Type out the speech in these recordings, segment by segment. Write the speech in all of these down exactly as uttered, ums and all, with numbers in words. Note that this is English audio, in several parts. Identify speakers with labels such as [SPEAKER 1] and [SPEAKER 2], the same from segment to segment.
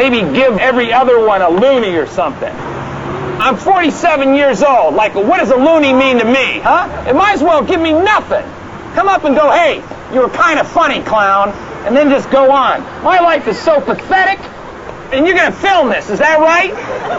[SPEAKER 1] maybe give every other one a loony or something. I'm forty-seven years old. Like, what does a loony mean to me, huh? It might as well give me nothing. Come up and go, hey, you were kind of funny, clown, and then just go on. My life is so pathetic, and you're going to film this, is that right?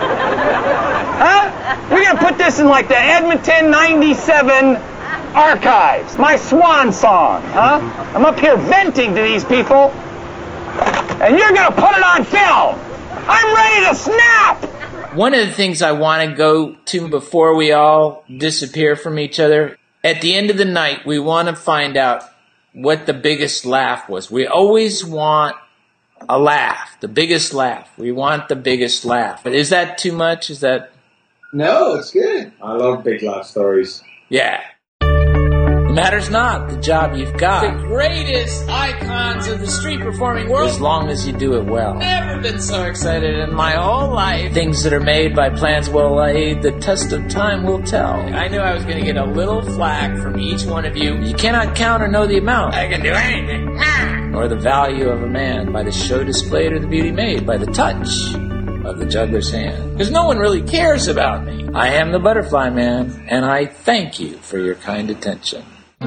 [SPEAKER 1] Huh? You're going to put this in, like, the Edmonton ninety-seven archives. My swan song, huh? I'm up here venting to these people, and you're going to put it on film. I'm ready to snap!
[SPEAKER 2] One of the things I want to go to before we all disappear from each other, at the end of the night, we want to find out what the biggest laugh was. We always want a laugh, the biggest laugh. We want the biggest laugh. But is that too much? Is that...
[SPEAKER 3] No, it's good. I love big laugh stories.
[SPEAKER 2] Yeah. It matters not the job you've got. The greatest icons of the street performing world. As long as you do it well. Never been so excited in my whole life. Things that are made by plans well laid, the test of time will tell. I knew I was going to get a little flack from each one of you. You cannot count or know the amount. I can do anything. Or the value of a man by the show displayed or the beauty made by the touch of the juggler's hand. Because no one really cares about me. I am the Butterfly Man, and I thank you for your kind attention.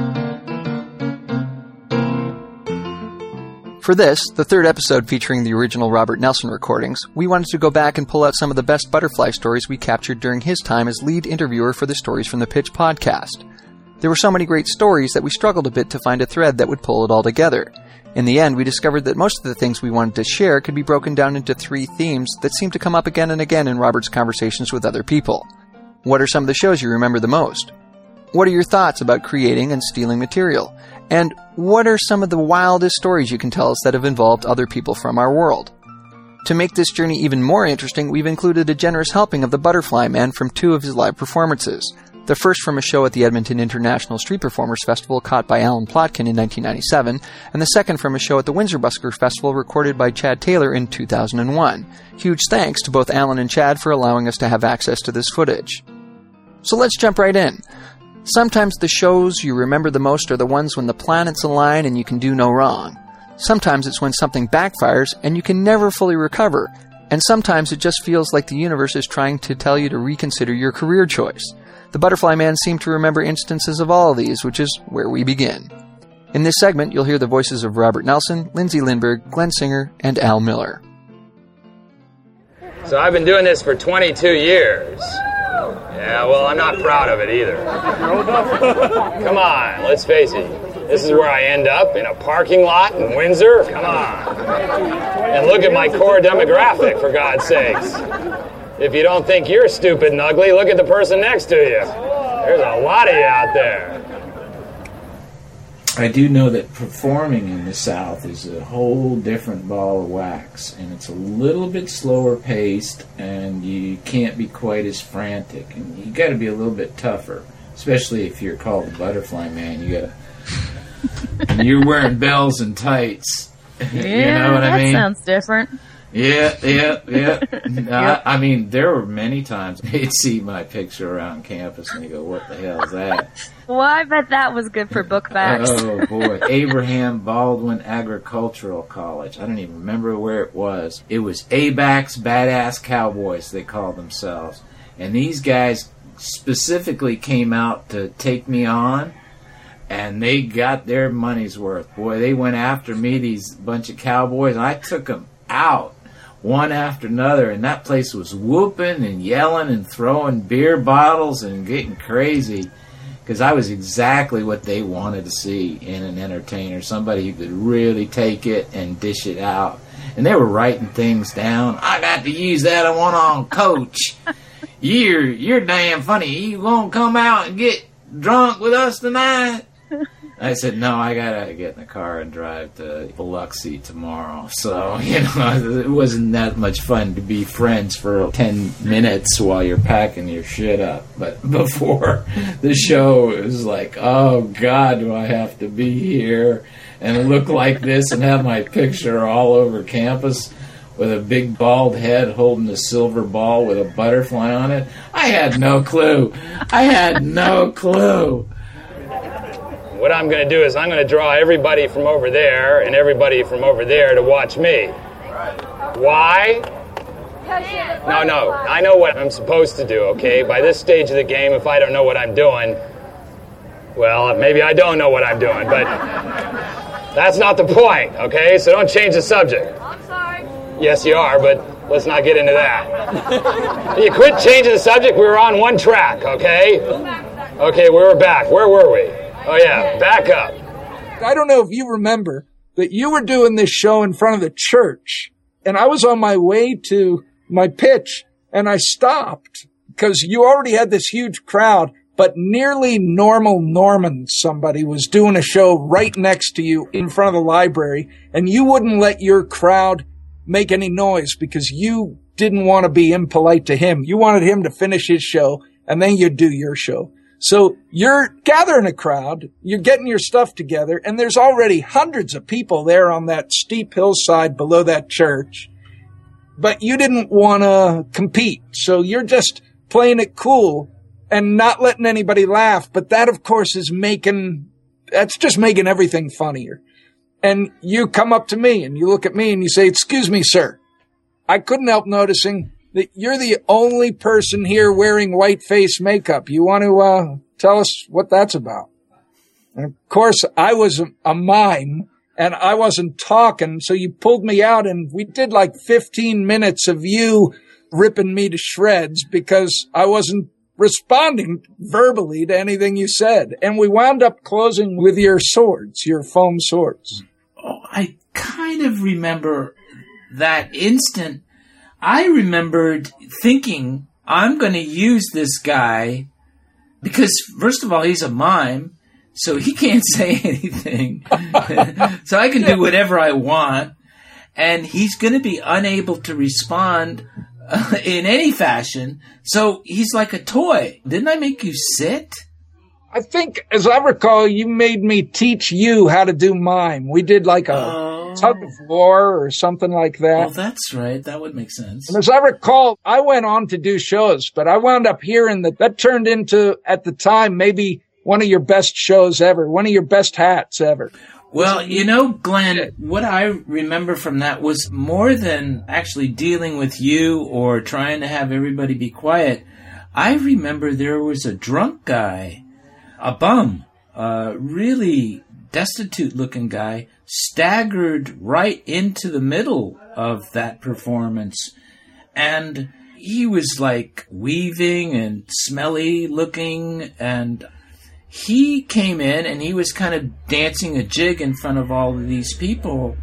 [SPEAKER 4] For this, the third episode featuring the original Robert Nelson recordings, we wanted to go back and pull out some of the best Butterfly stories we captured during his time as lead interviewer for the Stories from the Pitch podcast. There were so many great stories that we struggled a bit to find a thread that would pull it all together. In the end, we discovered that most of the things we wanted to share could be broken down into three themes that seem to come up again and again in Robert's conversations with other people. What are some of the shows you remember the most? What are your thoughts about creating and stealing material? And what are some of the wildest stories you can tell us that have involved other people from our world? To make this journey even more interesting, we've included a generous helping of the Butterfly Man from two of his live performances. The first from a show at the Edmonton International Street Performers Festival caught by Alan Plotkin in nineteen ninety-seven, and the second from a show at the Windsor Busker Festival recorded by Chad Taylor in two thousand one. Huge thanks to both Alan and Chad for allowing us to have access to this footage. So let's jump right in. Sometimes the shows you remember the most are the ones when the planets align and you can do no wrong. Sometimes it's when something backfires and you can never fully recover. And sometimes it just feels like the universe is trying to tell you to reconsider your career choice. The Butterfly Man seemed to remember instances of all of these, which is where we begin. In this segment, you'll hear the voices of Robert Nelson, Lindsay Lindberg, Glenn Singer, and Al Miller.
[SPEAKER 1] So I've been doing this for twenty-two years. Yeah, well, I'm not proud of it either. Come on, let's face it. This is where I end up, in a parking lot in Windsor? Come on. And look at my core demographic, for God's sakes. If you don't think you're stupid and ugly, look at the person next to you. There's a lot of you out there.
[SPEAKER 2] I do know that performing in the South is a whole different ball of wax, and it's a little bit slower paced, and you can't be quite as frantic, and you got to be a little bit tougher, especially if you're called the Butterfly Man. You got to, and you're wearing bells and tights.
[SPEAKER 5] Yeah,
[SPEAKER 2] you know what I mean?
[SPEAKER 5] That sounds different.
[SPEAKER 2] Yeah, yeah, yeah. uh, I mean, there were many times they'd see my picture around campus and they go, "What the hell is that?"
[SPEAKER 5] Well, I bet that was good for book facts.
[SPEAKER 2] Oh, boy. Abraham Baldwin Agricultural College. I don't even remember where it was. It was A B A C's Badass Cowboys, they called themselves. And these guys specifically came out to take me on, and they got their money's worth. Boy, they went after me, these bunch of cowboys, and I took them out. One after another, and that place was whooping and yelling and throwing beer bottles and getting crazy, because I was exactly what they wanted to see in an entertainer, somebody who could really take it and dish it out. And they were writing things down. I got to use that one on Coach. You're you're damn funny. You gonna come out and get drunk with us tonight? I said, no, I gotta get in the car and drive to Biloxi tomorrow. So, you know, it wasn't that much fun to be friends for ten minutes while you're packing your shit up. But before the show, it was like, oh, God, do I have to be here and look like this and have my picture all over campus with a big bald head holding a silver ball with a butterfly on it? I had no clue. I had no clue.
[SPEAKER 1] What I'm going to do is I'm going to draw everybody from over there and everybody from over there to watch me. Why? No, no. I know what I'm supposed to do, okay? By this stage of the game, if I don't know what I'm doing, well, maybe I don't know what I'm doing, but that's not the point, okay? So don't change the subject.
[SPEAKER 6] I'm sorry.
[SPEAKER 1] Yes, you are, but let's not get into that. You quit changing the subject. We were on one track, okay? Okay, we were back. Where were we? Oh, yeah, back up.
[SPEAKER 7] I don't know if you remember, but you were doing this show in front of the church, and I was on my way to my pitch, and I stopped because you already had this huge crowd, but nearly normal Norman, somebody, was doing a show right next to you in front of the library, and you wouldn't let your crowd make any noise because you didn't want to be impolite to him. You wanted him to finish his show, and then you'd do your show. So you're gathering a crowd, you're getting your stuff together, and there's already hundreds of people there on that steep hillside below that church. But you didn't want to compete, so you're just playing it cool and not letting anybody laugh. But that, of course, is making, that's just making everything funnier. And you come up to me and you look at me and you say, "Excuse me, sir." I couldn't help noticing that you're the only person here wearing white face makeup. You want to uh, tell us what that's about? And of course, I was a, a mime. And I wasn't talking, so you pulled me out, and we did like fifteen minutes of you ripping me to shreds because I wasn't responding verbally to anything you said. And we wound up closing with your swords, your foam swords.
[SPEAKER 2] Oh, I kind of remember that instant. I remembered thinking, I'm going to use this guy because, first of all, he's a mime. So he can't say anything. So I can do whatever I want. And he's going to be unable to respond uh, in any fashion. So he's like a toy. Didn't I make you sit?
[SPEAKER 7] I think, as I recall, you made me teach you how to do mime. We did like a oh. tug of war or something like that.
[SPEAKER 2] Well, that's right. That would make sense.
[SPEAKER 7] And as I recall, I went on to do shows, but I wound up hearing that that turned into, at the time, maybe one of your best shows ever, one of your best hats ever.
[SPEAKER 2] Well, you know, Glenn, what I remember from that was more than actually dealing with you or trying to have everybody be quiet. I remember there was a drunk guy, a bum, a really destitute-looking guy, staggered right into the middle of that performance. And he was like weaving and smelly looking, and he came in and he was kind of dancing a jig in front of all of these people.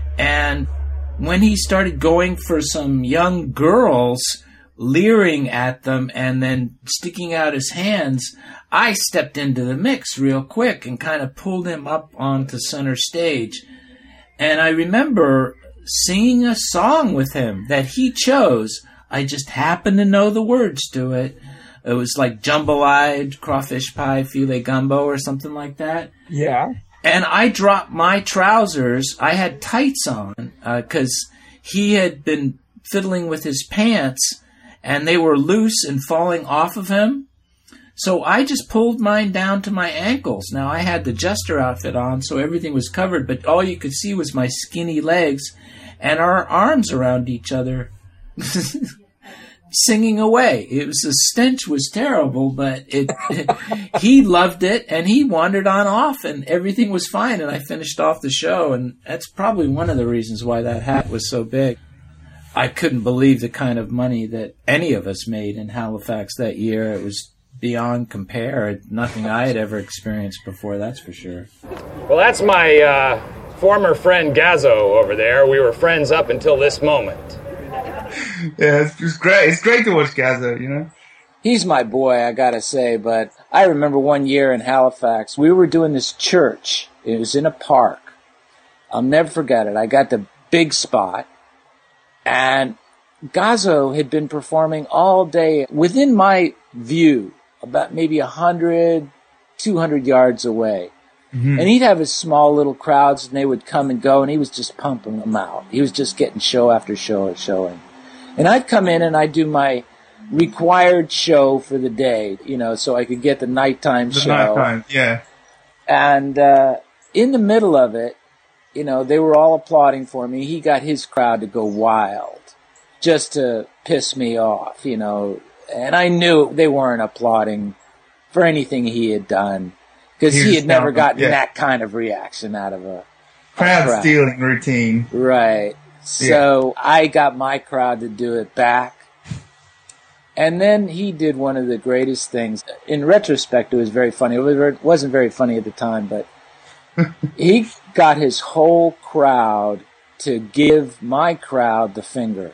[SPEAKER 2] And when he started going for some young girls, leering at them and then sticking out his hands, I stepped into the mix real quick and kind of pulled him up onto center stage. And I remember singing a song with him that he chose. I just happened to know the words to it. It was like Jambalaya, crawfish pie, filet gumbo, or something like that.
[SPEAKER 7] Yeah.
[SPEAKER 2] And I dropped my trousers. I had tights on because uh, he had been fiddling with his pants, and they were loose and falling off of him. So I just pulled mine down to my ankles. Now, I had the jester outfit on, so everything was covered, but all you could see was my skinny legs and our arms around each other. Singing away. It was, the stench was terrible, but it, it he loved it, and he wandered on off, and everything was fine, and I finished off the show, and that's probably one of the reasons why that hat was so big. I couldn't believe the kind of money that any of us made in Halifax that year. It was beyond compare. Nothing I had ever experienced before, that's for sure.
[SPEAKER 1] Well, that's my uh, former friend Gazzo over there. We were friends up until this moment.
[SPEAKER 8] Yeah, it's, it's great. It's great to watch Gazzo, you know?
[SPEAKER 9] He's my boy, I gotta say, but I remember one year in Halifax, we were doing this church. It was in a park. I'll never forget it. I got the big spot, and Gazzo had been performing all day within my view, about maybe one hundred, two hundred yards away. Mm-hmm. And he'd have his small little crowds, and they would come and go, and he was just pumping them out. He was just getting show after show after showing. And I'd come in and I'd do my required show for the day, you know, so I could get the nighttime
[SPEAKER 8] the
[SPEAKER 9] show.
[SPEAKER 8] Nighttime, yeah.
[SPEAKER 9] And uh, in the middle of it, you know, they were all applauding for me. He got his crowd to go wild just to piss me off, you know. And I knew they weren't applauding for anything he had done because he, he had never gotten yeah. that kind of reaction out of a
[SPEAKER 8] crowd,
[SPEAKER 9] crowd
[SPEAKER 8] stealing routine.
[SPEAKER 9] Right. So yeah. I got my crowd to do it back. And then he did one of the greatest things. In retrospect, it was very funny. It wasn't very funny at the time, but he got his whole crowd to give my crowd the finger.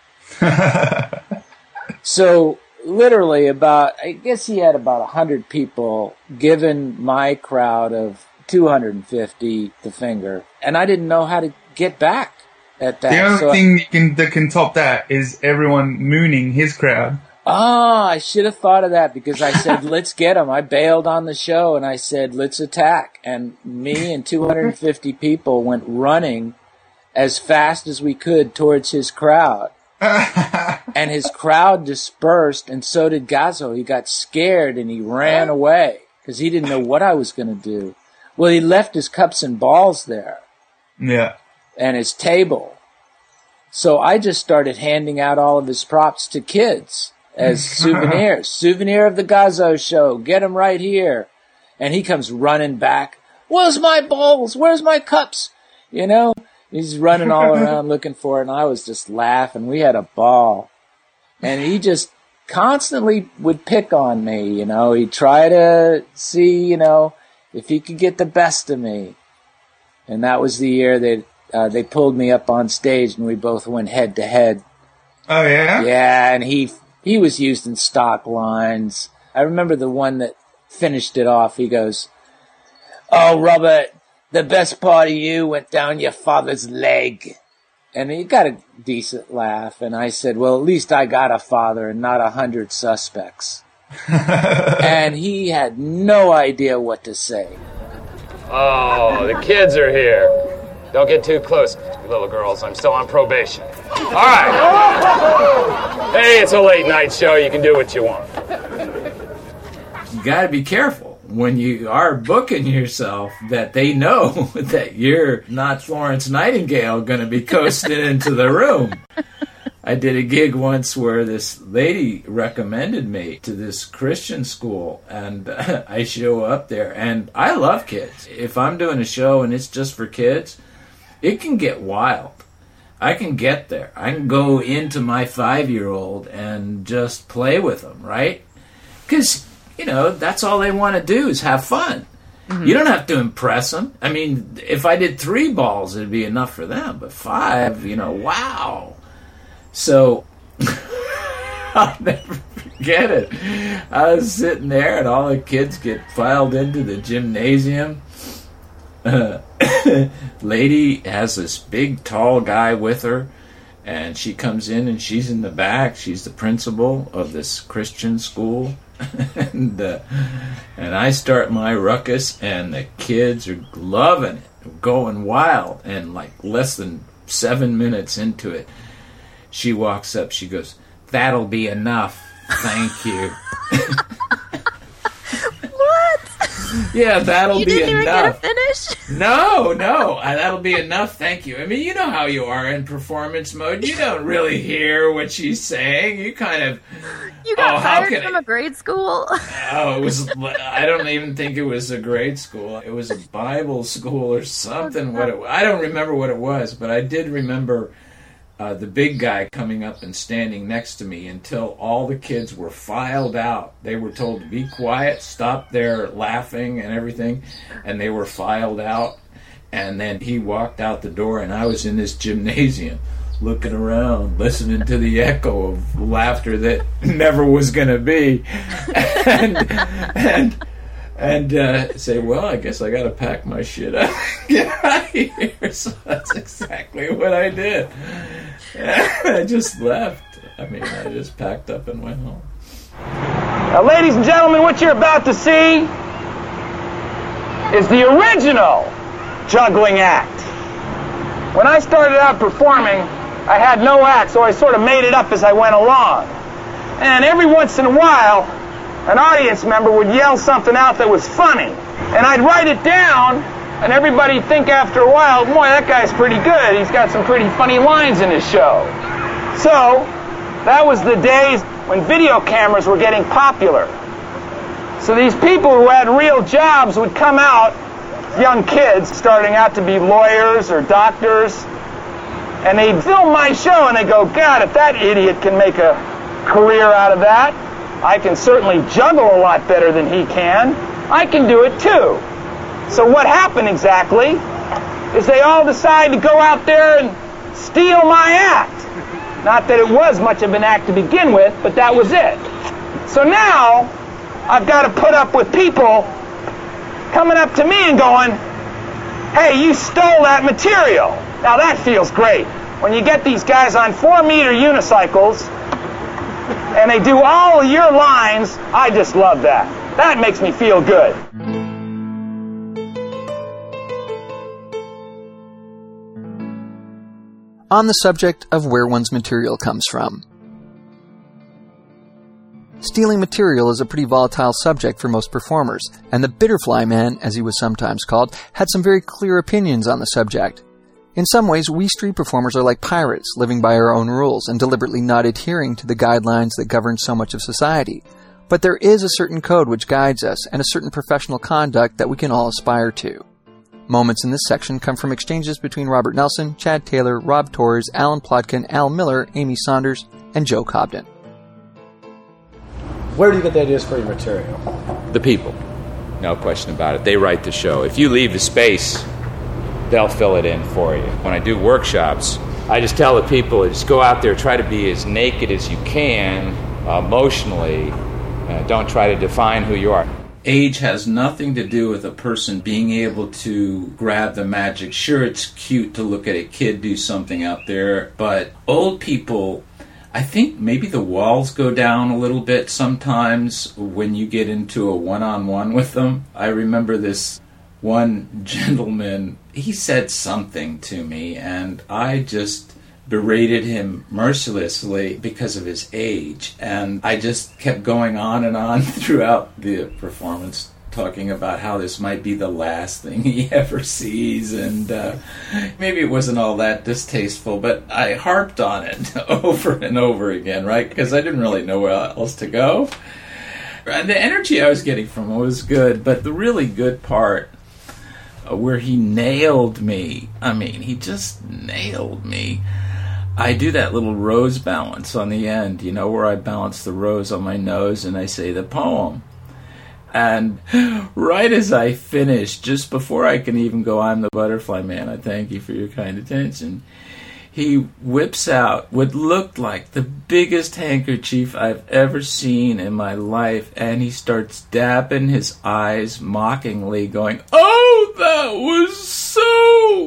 [SPEAKER 9] So literally about, I guess he had about one hundred people giving my crowd of two hundred fifty the finger. And I didn't know how to get back at that.
[SPEAKER 8] The only
[SPEAKER 9] so
[SPEAKER 8] thing that can, that can top that is everyone mooning his crowd.
[SPEAKER 9] Oh, I should have thought of that because I said, let's get him. I bailed on the show and I said, let's attack. And me and two hundred fifty people went running as fast as we could towards his crowd. And his crowd dispersed, and so did Gazzo. He got scared and he ran away because he didn't know what I was going to do. Well, he left his cups and balls there.
[SPEAKER 8] Yeah.
[SPEAKER 9] And his table. So I just started handing out all of his props to kids as souvenirs. Souvenir of the Gazzo show. Get him right here. And he comes running back. Where's my bowls? Where's my cups? You know, he's running all around looking for it. And I was just laughing. We had a ball. And he just constantly would pick on me. You know, he'd try to see, you know, if he could get the best of me. And that was the year that uh, they pulled me up on stage and we both went head to head.
[SPEAKER 8] Oh, yeah?
[SPEAKER 9] Yeah, and he he was used in stock lines. I remember the one that finished it off. He goes, "Oh, Robert, the best part of you went down your father's leg." And he got a decent laugh. And I said, well, at least I got a father and not a hundred suspects. And he had no idea what to say.
[SPEAKER 1] Oh, the kids are here. Don't get too close, little girls. I'm still on probation. All right. Hey, it's a late night show. You can do what you want.
[SPEAKER 2] You got to be careful when you are booking yourself that they know that you're not Florence Nightingale going to be coasting into the room. I did a gig once where this lady recommended me to this Christian school, and uh, I show up there, and I love kids. If I'm doing a show and it's just for kids, it can get wild. I can get there. I can go into my five-year-old and just play with them, right? Because, you know, that's all they want to do is have fun. Mm-hmm. You don't have to impress them. I mean, if I did three balls, it'd be enough for them. But five, you know, wow. So, I'll never forget it. I was sitting there, and all the kids get filed into the gymnasium. Uh, lady has this big, tall guy with her, and she comes in, and she's in the back. She's the principal of this Christian school. and uh, and I start my ruckus, and the kids are loving it, going wild. And like less than seven minutes into it, she walks up. She goes, "That'll be enough. Thank you."
[SPEAKER 5] What?
[SPEAKER 2] Yeah, that'll
[SPEAKER 5] you
[SPEAKER 2] be
[SPEAKER 5] didn't
[SPEAKER 2] enough.
[SPEAKER 5] Even get a finish?
[SPEAKER 2] No, no, uh, that'll be enough. Thank you. I mean, you know how you are in performance mode. You don't really hear what she's saying. You kind of.
[SPEAKER 5] You got
[SPEAKER 2] oh, how
[SPEAKER 5] hired
[SPEAKER 2] can
[SPEAKER 5] from
[SPEAKER 2] I?
[SPEAKER 5] a grade school?
[SPEAKER 2] Oh, it was. I don't even think it was a grade school. It was a Bible school or something. What it, I don't remember what it was, but I did remember uh, the big guy coming up and standing next to me until all the kids were filed out. They were told to be quiet, stop their laughing and everything, and they were filed out. And then he walked out the door, and I was in this gymnasium looking around, listening to the echo of laughter that never was going to be. and and, and uh, say, well, I guess I got to pack my shit up and get out of here. So that's exactly what I did. I just left. I mean, I just packed up and went home.
[SPEAKER 1] Now, ladies and gentlemen, what you're about to see is the original juggling act. When I started out performing, I had no act, so I sort of made it up as I went along. And every once in a while, an audience member would yell something out that was funny. And I'd write it down,
[SPEAKER 6] And everybody'd think after a while, boy, that guy's pretty good. He's got some pretty funny lines in his show. So, that was the days when video cameras were getting popular. So these people who had real jobs would come out, young kids starting out to be lawyers or doctors, and they'd film my show and they'd go, God, if that idiot can make a career out of that, I can certainly juggle a lot better than he can. I can do it too. So what happened exactly is they all decided to go out there and steal my act. Not that it was much of an act to begin with, but that was it. So now, I've got to put up with people coming up to me and going, hey, you stole that material. Now that feels great. When you get these guys on four-meter unicycles and they do all of your lines, I just love that. That makes me feel good.
[SPEAKER 4] On the subject of where one's material comes from. Stealing material is a pretty volatile subject for most performers, and the Bitterfly Man, as he was sometimes called, had some very clear opinions on the subject. In some ways, we street performers are like pirates, living by our own rules and deliberately not adhering to the guidelines that govern so much of society. But there is a certain code which guides us, and a certain professional conduct that we can all aspire to. Moments in this section come from exchanges between Robert Nelson, Chad Taylor, Rob Torres, Alan Plotkin, Al Miller, Amy Saunders, and Joe Cobden.
[SPEAKER 10] Where do you get the ideas for your material?
[SPEAKER 1] The people. No question about it. They write the show. If you leave the space, they'll fill it in for you. When I do workshops, I just tell the people, just go out there, try to be as naked as you can, uh, emotionally. Uh, don't try to define who you are.
[SPEAKER 2] Age has nothing to do with a person being able to grab the magic. Sure, it's cute to look at a kid do something out there, but old people, I think maybe the walls go down a little bit sometimes when you get into a one-on-one with them. I remember this one gentleman, he said something to me, and I just berated him mercilessly because of his age. And I just kept going on and on throughout the performance, talking about how this might be the last thing he ever sees, and uh, maybe it wasn't all that distasteful, but I harped on it over and over again, right? Because I didn't really know where else to go. And the energy I was getting from him was good, but the really good part uh, where he nailed me, I mean, he just nailed me. I do that little rose balance on the end, you know, where I balance the rose on my nose and I say the poem. And right as I finish, just before I can even go, I'm the Butterfly Man, I thank you for your kind attention, he whips out what looked like the biggest handkerchief I've ever seen in my life, and he starts dabbing his eyes mockingly, going, oh, that was so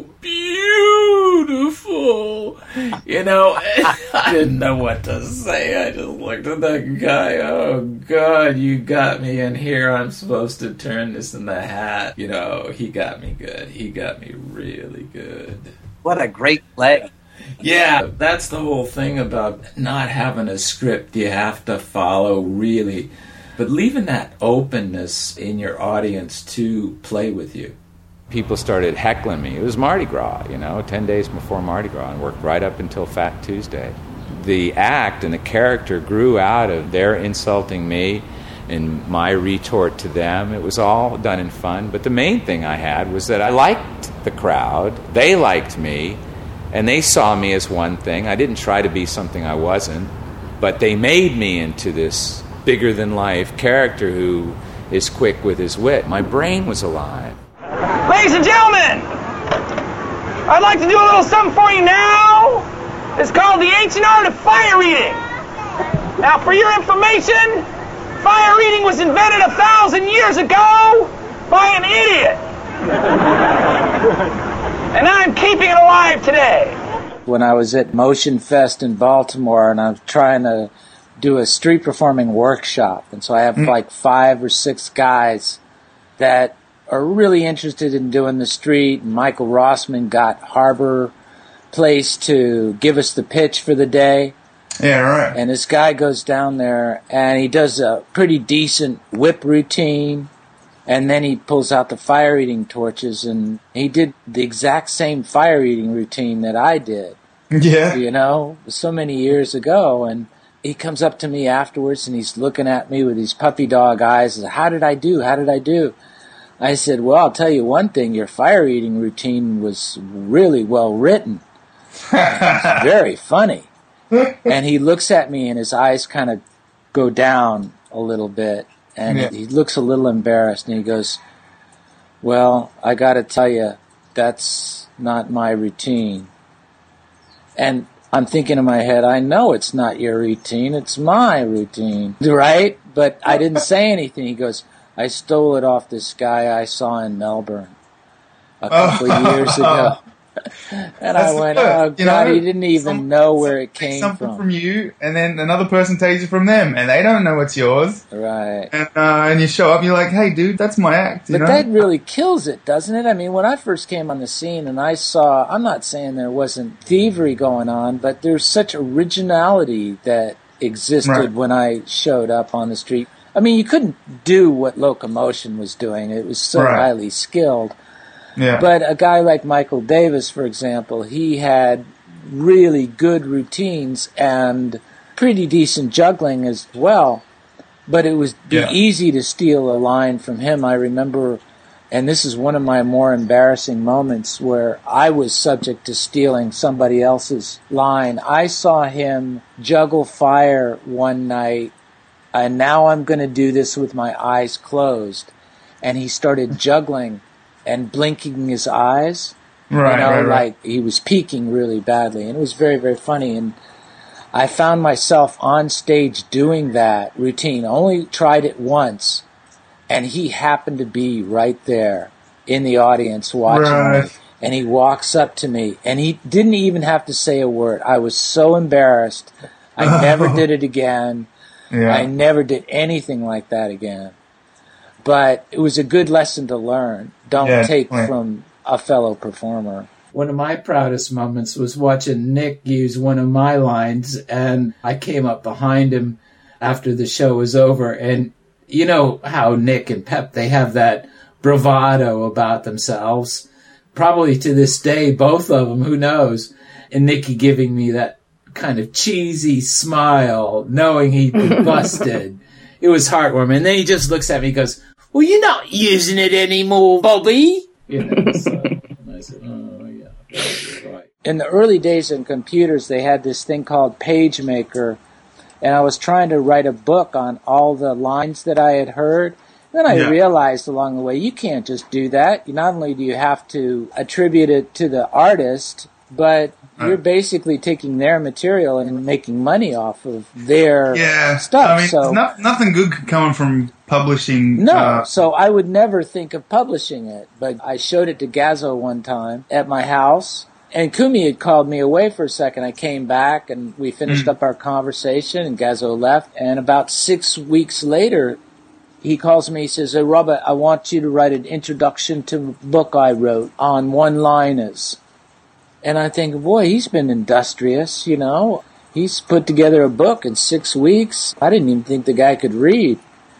[SPEAKER 2] beautiful. You know, I didn't know what to say. I just looked at that guy. Oh, God, you got me in here. I'm supposed to turn this in the hat. You know, he got me good. He got me really good.
[SPEAKER 10] What a great play.
[SPEAKER 2] Yeah, that's the whole thing about not having a script you have to follow, really. But leaving that openness in your audience to play with you.
[SPEAKER 1] People started heckling me. It was Mardi Gras, you know, ten days before Mardi Gras, and worked right up until Fat Tuesday. The act and the character grew out of their insulting me and my retort to them. It was all done in fun. But the main thing I had was that I liked the crowd. They liked me. And they saw me as one thing. I didn't try to be something I wasn't. But they made me into this bigger-than-life character who is quick with his wit. My brain was alive.
[SPEAKER 6] Ladies and gentlemen, I'd like to do a little something for you now. It's called the ancient art of fire eating. Now, for your information, fire eating was invented a thousand years ago by an idiot. And I'm keeping it alive today.
[SPEAKER 9] When I was at Motion Fest in Baltimore, and I'm trying to do a street performing workshop, and so I have mm. like five or six guys that are really interested in doing the street, and Michael Rossman got Harbor Place to give us the pitch for the day.
[SPEAKER 8] Yeah, right.
[SPEAKER 9] And this guy goes down there, and he does a pretty decent whip routine, And then he pulls out the fire-eating torches, and he did the exact same fire-eating routine that I did.
[SPEAKER 8] Yeah.
[SPEAKER 9] You know, so many years ago. And he comes up to me afterwards, and he's looking at me with these puppy dog eyes. How did I do? How did I do? I said, well, I'll tell you one thing. Your fire-eating routine was really well written. It's very funny. And he looks at me, and his eyes kind of go down a little bit. And yeah. he looks a little embarrassed, and he goes, well, I got to tell you, that's not my routine. And I'm thinking in my head, I know it's not your routine, it's my routine, right? But I didn't say anything. He goes, I stole it off this guy I saw in Melbourne a couple of years ago. And I went, oh, God, you know, he didn't even some, know where it came
[SPEAKER 8] something
[SPEAKER 9] from.
[SPEAKER 8] from you, and then another person takes it from them, and they don't know it's yours.
[SPEAKER 9] Right.
[SPEAKER 8] And, uh, and you show up, and you're like, hey, dude, that's my act. You
[SPEAKER 9] but
[SPEAKER 8] know?
[SPEAKER 9] That really kills it, doesn't it? I mean, when I first came on the scene and I saw, I'm not saying there wasn't thievery going on, but there's such originality that existed right. when I showed up on the street. I mean, you couldn't do what Locomotion was doing. It was so right. highly skilled. Yeah. But a guy like Michael Davis, for example, he had really good routines and pretty decent juggling as well. But it was yeah. easy to steal a line from him. I remember, and this is one of my more embarrassing moments, where I was subject to stealing somebody else's line. I saw him juggle fire one night, and now I'm going to do this with my eyes closed. And he started juggling and blinking his eyes, right, you know, right, right. like he was peeking really badly. And it was very, very funny. And I found myself on stage doing that routine. Only tried it once, and he happened to be right there in the audience watching right. me. And he walks up to me, and he didn't even have to say a word. I was so embarrassed. I never did it again. Yeah. I never did anything like that again. But it was a good lesson to learn. Don't yeah, take right. from a fellow performer.
[SPEAKER 2] One of my proudest moments was watching Nick use one of my lines, and I came up behind him after the show was over. And you know how Nick and Pep, they have that bravado about themselves. Probably to this day, both of them, who knows? And Nicky giving me that kind of cheesy smile, knowing he'd been busted. It was heartwarming. And then he just looks at me and goes, well, you're not using it anymore, Bobby. You know, so I said, oh, yeah, that's right.
[SPEAKER 9] In the early days in computers, they had this thing called PageMaker, and I was trying to write a book on all the lines that I had heard. Then I yeah. realized along the way, you can't just do that. Not only do you have to attribute it to the artist, but you're basically taking their material and making money off of their
[SPEAKER 8] yeah.
[SPEAKER 9] stuff.
[SPEAKER 8] I mean,
[SPEAKER 9] so
[SPEAKER 8] no, nothing good coming from publishing.
[SPEAKER 9] No,
[SPEAKER 8] uh,
[SPEAKER 9] so I would never think of publishing it. But I showed it to Gazzo one time at my house, and Kumi had called me away for a second. I came back, and we finished mm-hmm. up our conversation, and Gazzo left. And about six weeks later, he calls me, he says, hey, Robert, I want you to write an introduction to a book I wrote on one-liners. And I think, boy, he's been industrious, you know. He's put together a book in six weeks. I didn't even think the guy could read.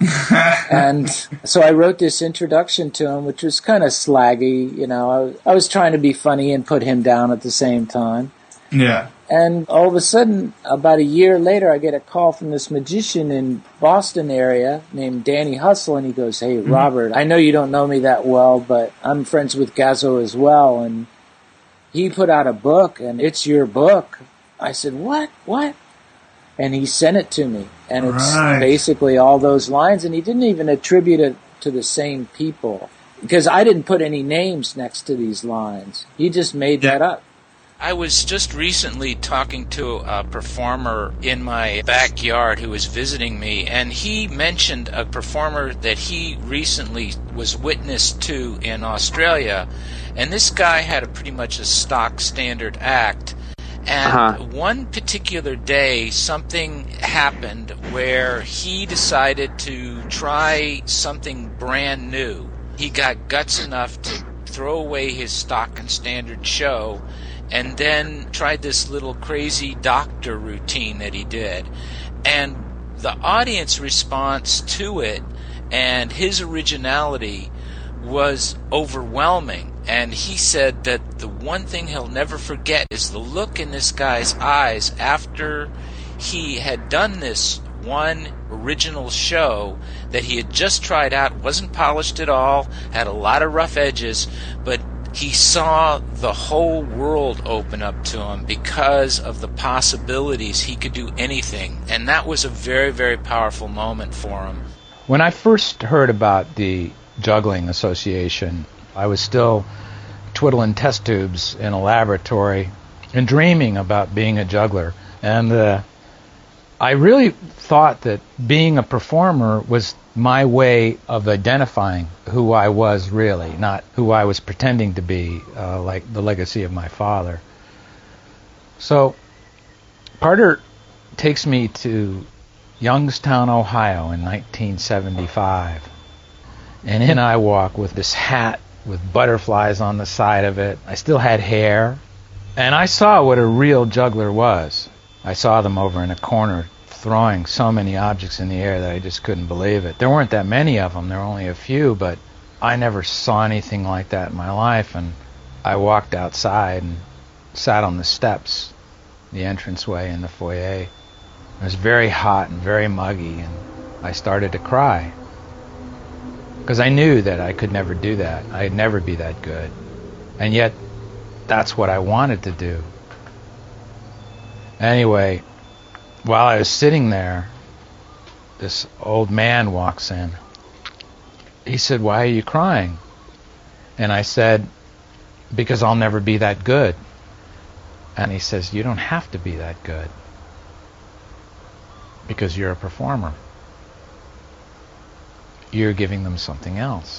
[SPEAKER 9] And so I wrote this introduction to him, which was kind of slaggy, you know. I, I was trying to be funny and put him down at the same time.
[SPEAKER 8] Yeah.
[SPEAKER 9] And all of a sudden, about a year later, I get a call from this magician in Boston area named Danny Hustle, and he goes, hey, mm-hmm. Robert, I know you don't know me that well, but I'm friends with Gazzo as well, and he put out a book, and it's your book. I said, what? What? And he sent it to me. And it's right. basically all those lines, and he didn't even attribute it to the same people. Because I didn't put any names next to these lines. He just made that up.
[SPEAKER 11] I was just recently talking to a performer in my backyard who was visiting me, and he mentioned a performer that he recently was witness to in Australia. And this guy had a pretty much a stock standard act. And uh-huh. one particular day, something happened where he decided to try something brand new. He got guts enough to throw away his stock and standard show and then tried this little crazy doctor routine that he did. And the audience response to it and his originality was overwhelming. And he said that the one thing he'll never forget is the look in this guy's eyes after he had done this one original show that he had just tried out, wasn't polished at all, had a lot of rough edges, but he saw the whole world open up to him because of the possibilities. He could do anything, and that was a very, very powerful moment for him.
[SPEAKER 12] When I first heard about the Juggling Association, I was still twiddling test tubes in a laboratory and dreaming about being a juggler. And uh, I really thought that being a performer was my way of identifying who I was really, not who I was pretending to be, uh, like the legacy of my father. So Carter takes me to Youngstown, Ohio in nineteen seventy-five. And in I walk with this hat with butterflies on the side of it. I still had hair. And I saw what a real juggler was. I saw them over in a corner throwing so many objects in the air that I just couldn't believe it. There weren't that many of them. There were only a few, but I never saw anything like that in my life. And I walked outside and sat on the steps, the entranceway in the foyer. It was very hot and very muggy, and I started to cry. Because I knew that I could never do that. I'd never be that good. And yet, that's what I wanted to do. Anyway, while I was sitting there, this old man walks in. He said, "Why are you crying?" And I said, "Because I'll never be that good." And he says, "You don't have to be that good. Because you're a performer. You're giving them something else."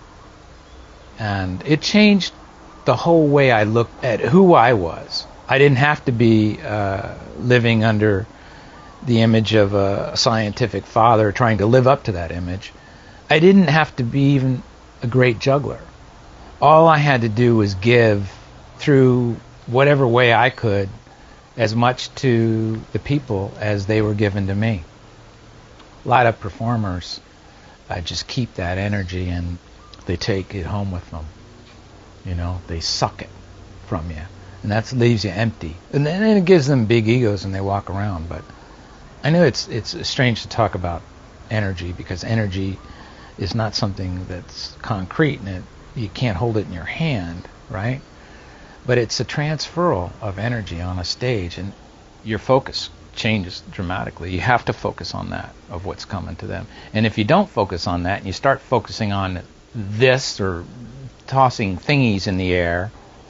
[SPEAKER 12] And it changed the whole way I looked at who I was. I didn't have to be uh, living under the image of a scientific father, trying to live up to that image. I didn't have to be even a great juggler. All I had to do was give, through whatever way I could, as much to the people as they were given to me. A lot of performers uh, just keep that energy and they take it home with them. You know, they suck it from you. And that leaves you empty. And then it gives them big egos and they walk around. But I know it's it's strange to talk about energy, because energy is not something that's concrete and it, you can't hold it in your hand, right? But it's a transferal of energy on a stage, and your focus changes dramatically. You have to focus on that, of what's coming to them. And if you don't focus on that and you start focusing on this or tossing thingies in the air,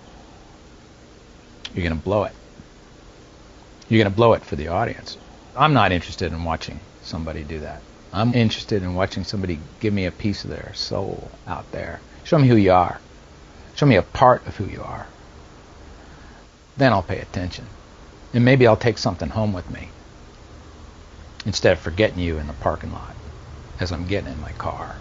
[SPEAKER 12] you're going to blow it. You're going to blow it for the audience. I'm not interested in watching somebody do that. I'm interested in watching somebody give me a piece of their soul out there. Show me who you are. Show me a part of who you are. Then I'll pay attention. And maybe I'll take something home with me instead of forgetting you in the parking lot as I'm getting in my car.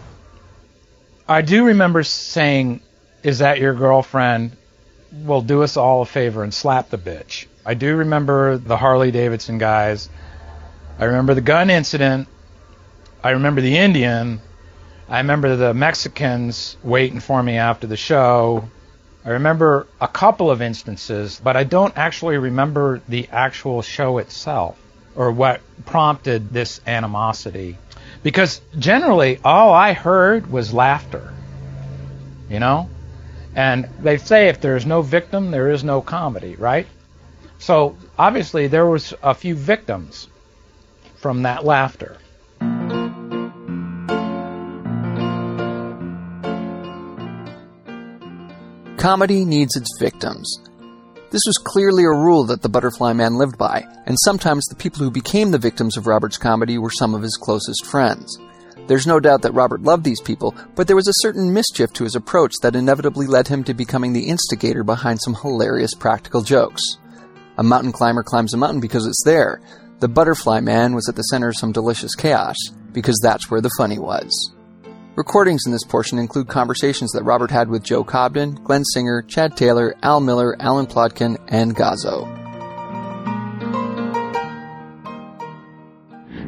[SPEAKER 12] I do remember saying, "Is that your girlfriend? Well, do us all a favor and slap the bitch." I do remember the Harley Davidson guys. I remember the gun incident. I remember the Indian. I remember the Mexicans waiting for me after the show. I remember a couple of instances, but I don't actually remember the actual show itself or what prompted this animosity. Because generally, all I heard was laughter, you know? And they say if there's no victim, there is no comedy, right? So obviously there was a few victims from that laughter.
[SPEAKER 4] Comedy needs its victims. This was clearly a rule that the Butterfly Man lived by, and sometimes the people who became the victims of Robert's comedy were some of his closest friends. There's no doubt that Robert loved these people, but there was a certain mischief to his approach that inevitably led him to becoming the instigator behind some hilarious practical jokes. A mountain climber climbs a mountain because it's there. The Butterfly Man was at the center of some delicious chaos, because that's where the funny was. Recordings in this portion include conversations that Robert had with Joe Cobden, Glenn Singer, Chad Taylor, Al Miller, Alan Plotkin, and Gazzo.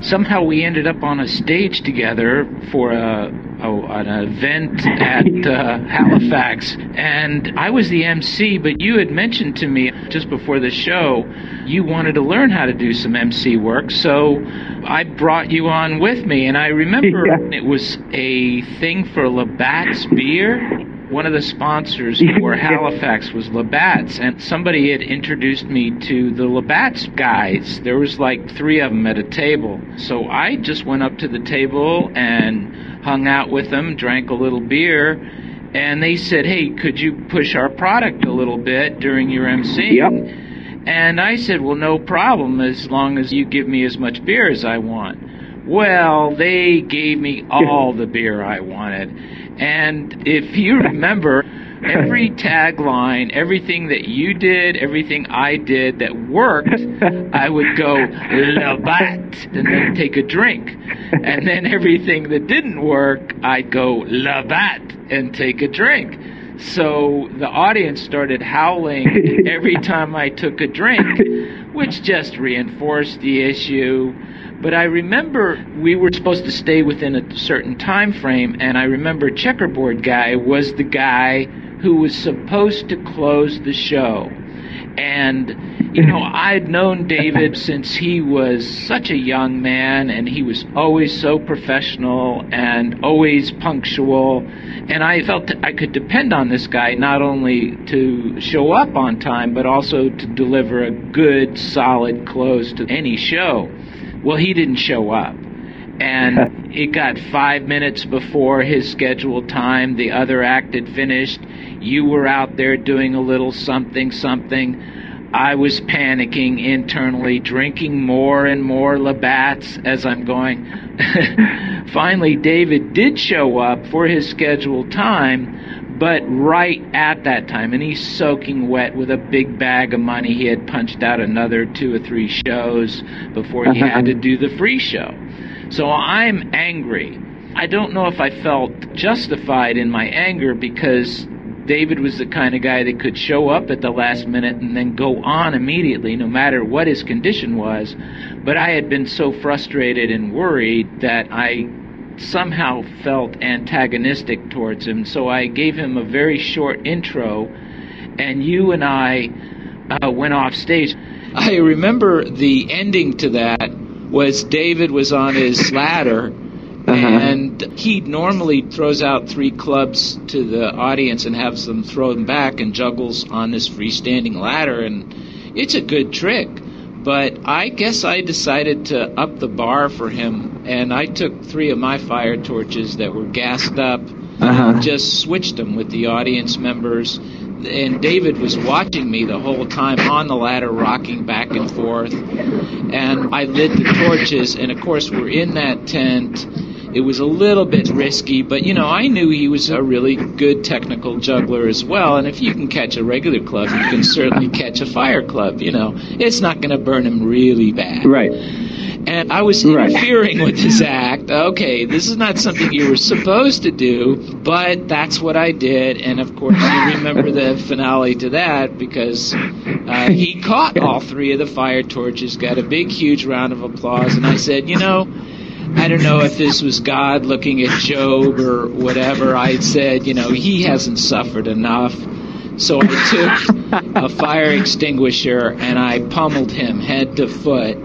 [SPEAKER 11] somehow we ended up on a stage together for a, a an event at uh, Halifax, and I was the M C, but you had mentioned to me just before the show you wanted to learn how to do some M C work, so I brought you on with me, and I remember yeah. it was a thing for Labatt's beer. One of the sponsors for Halifax was Labatt's, and somebody had introduced me to the Labatt's guys. There was like three of them at a table. So I just went up to the table and hung out with them, drank a little beer, and they said, hey, could you push our product a little bit during your emceeing? Yep. And I said, well, no problem, as long as you give me as much beer as I want. Well, they gave me all the beer I wanted. And if you remember, every tagline, everything that you did, everything I did that worked, I would go, Labatt, and then take a drink. And then everything that didn't work, I'd go, Labatt, and take a drink. So the audience started howling every time I took a drink, which just reinforced the issue. But I remember we were supposed to stay within a certain time frame, and I remember Checkerboard Guy was the guy who was supposed to close the show. And, you know, I'd known David since he was such a young man, and he was always so professional and always punctual. And I felt that I could depend on this guy not only to show up on time, but also to deliver a good, solid close to any show. Well, he didn't show up, and it got five minutes before his scheduled time. The other act had finished. You were out there doing a little something, something. I was panicking internally, drinking more and more Labatt's as I'm going. Finally, David did show up for his scheduled time, but right at that time, and he's soaking wet with a big bag of money. He had punched out another two or three shows before he had to do the free show. So I'm angry. I don't know if I felt justified in my anger, because David was the kind of guy that could show up at the last minute and then go on immediately, no matter what his condition was. But I had been so frustrated and worried that I somehow felt antagonistic towards him. So I gave him a very short intro, and you and I uh, went off stage. I remember the ending to that was David was on his ladder, uh-huh. and he normally throws out three clubs to the audience and has them throw them back and juggles on this freestanding ladder, and it's a good trick. But I guess I decided to up the bar for him, and I took three of my fire torches that were gassed up, uh-huh. and just switched them with the audience members. And David was watching me the whole time on the ladder, rocking back and forth. And I lit the torches, and of course we're in that tent. It was a little bit risky, but, you know, I knew he was a really good technical juggler as well, and if you can catch a regular club, you can certainly catch a fire club, you know. It's not going to burn him really bad.
[SPEAKER 13] Right.
[SPEAKER 11] And I was interfering right. with his act. Okay, this is not something you were supposed to do, but that's what I did, and of course you remember the finale to that, because uh, he caught all three of the fire torches, got a big, huge round of applause, and I said, you know, I don't know if this was God looking at Job or whatever. I said, you know, he hasn't suffered enough. So I took a fire extinguisher and I pummeled him head to foot.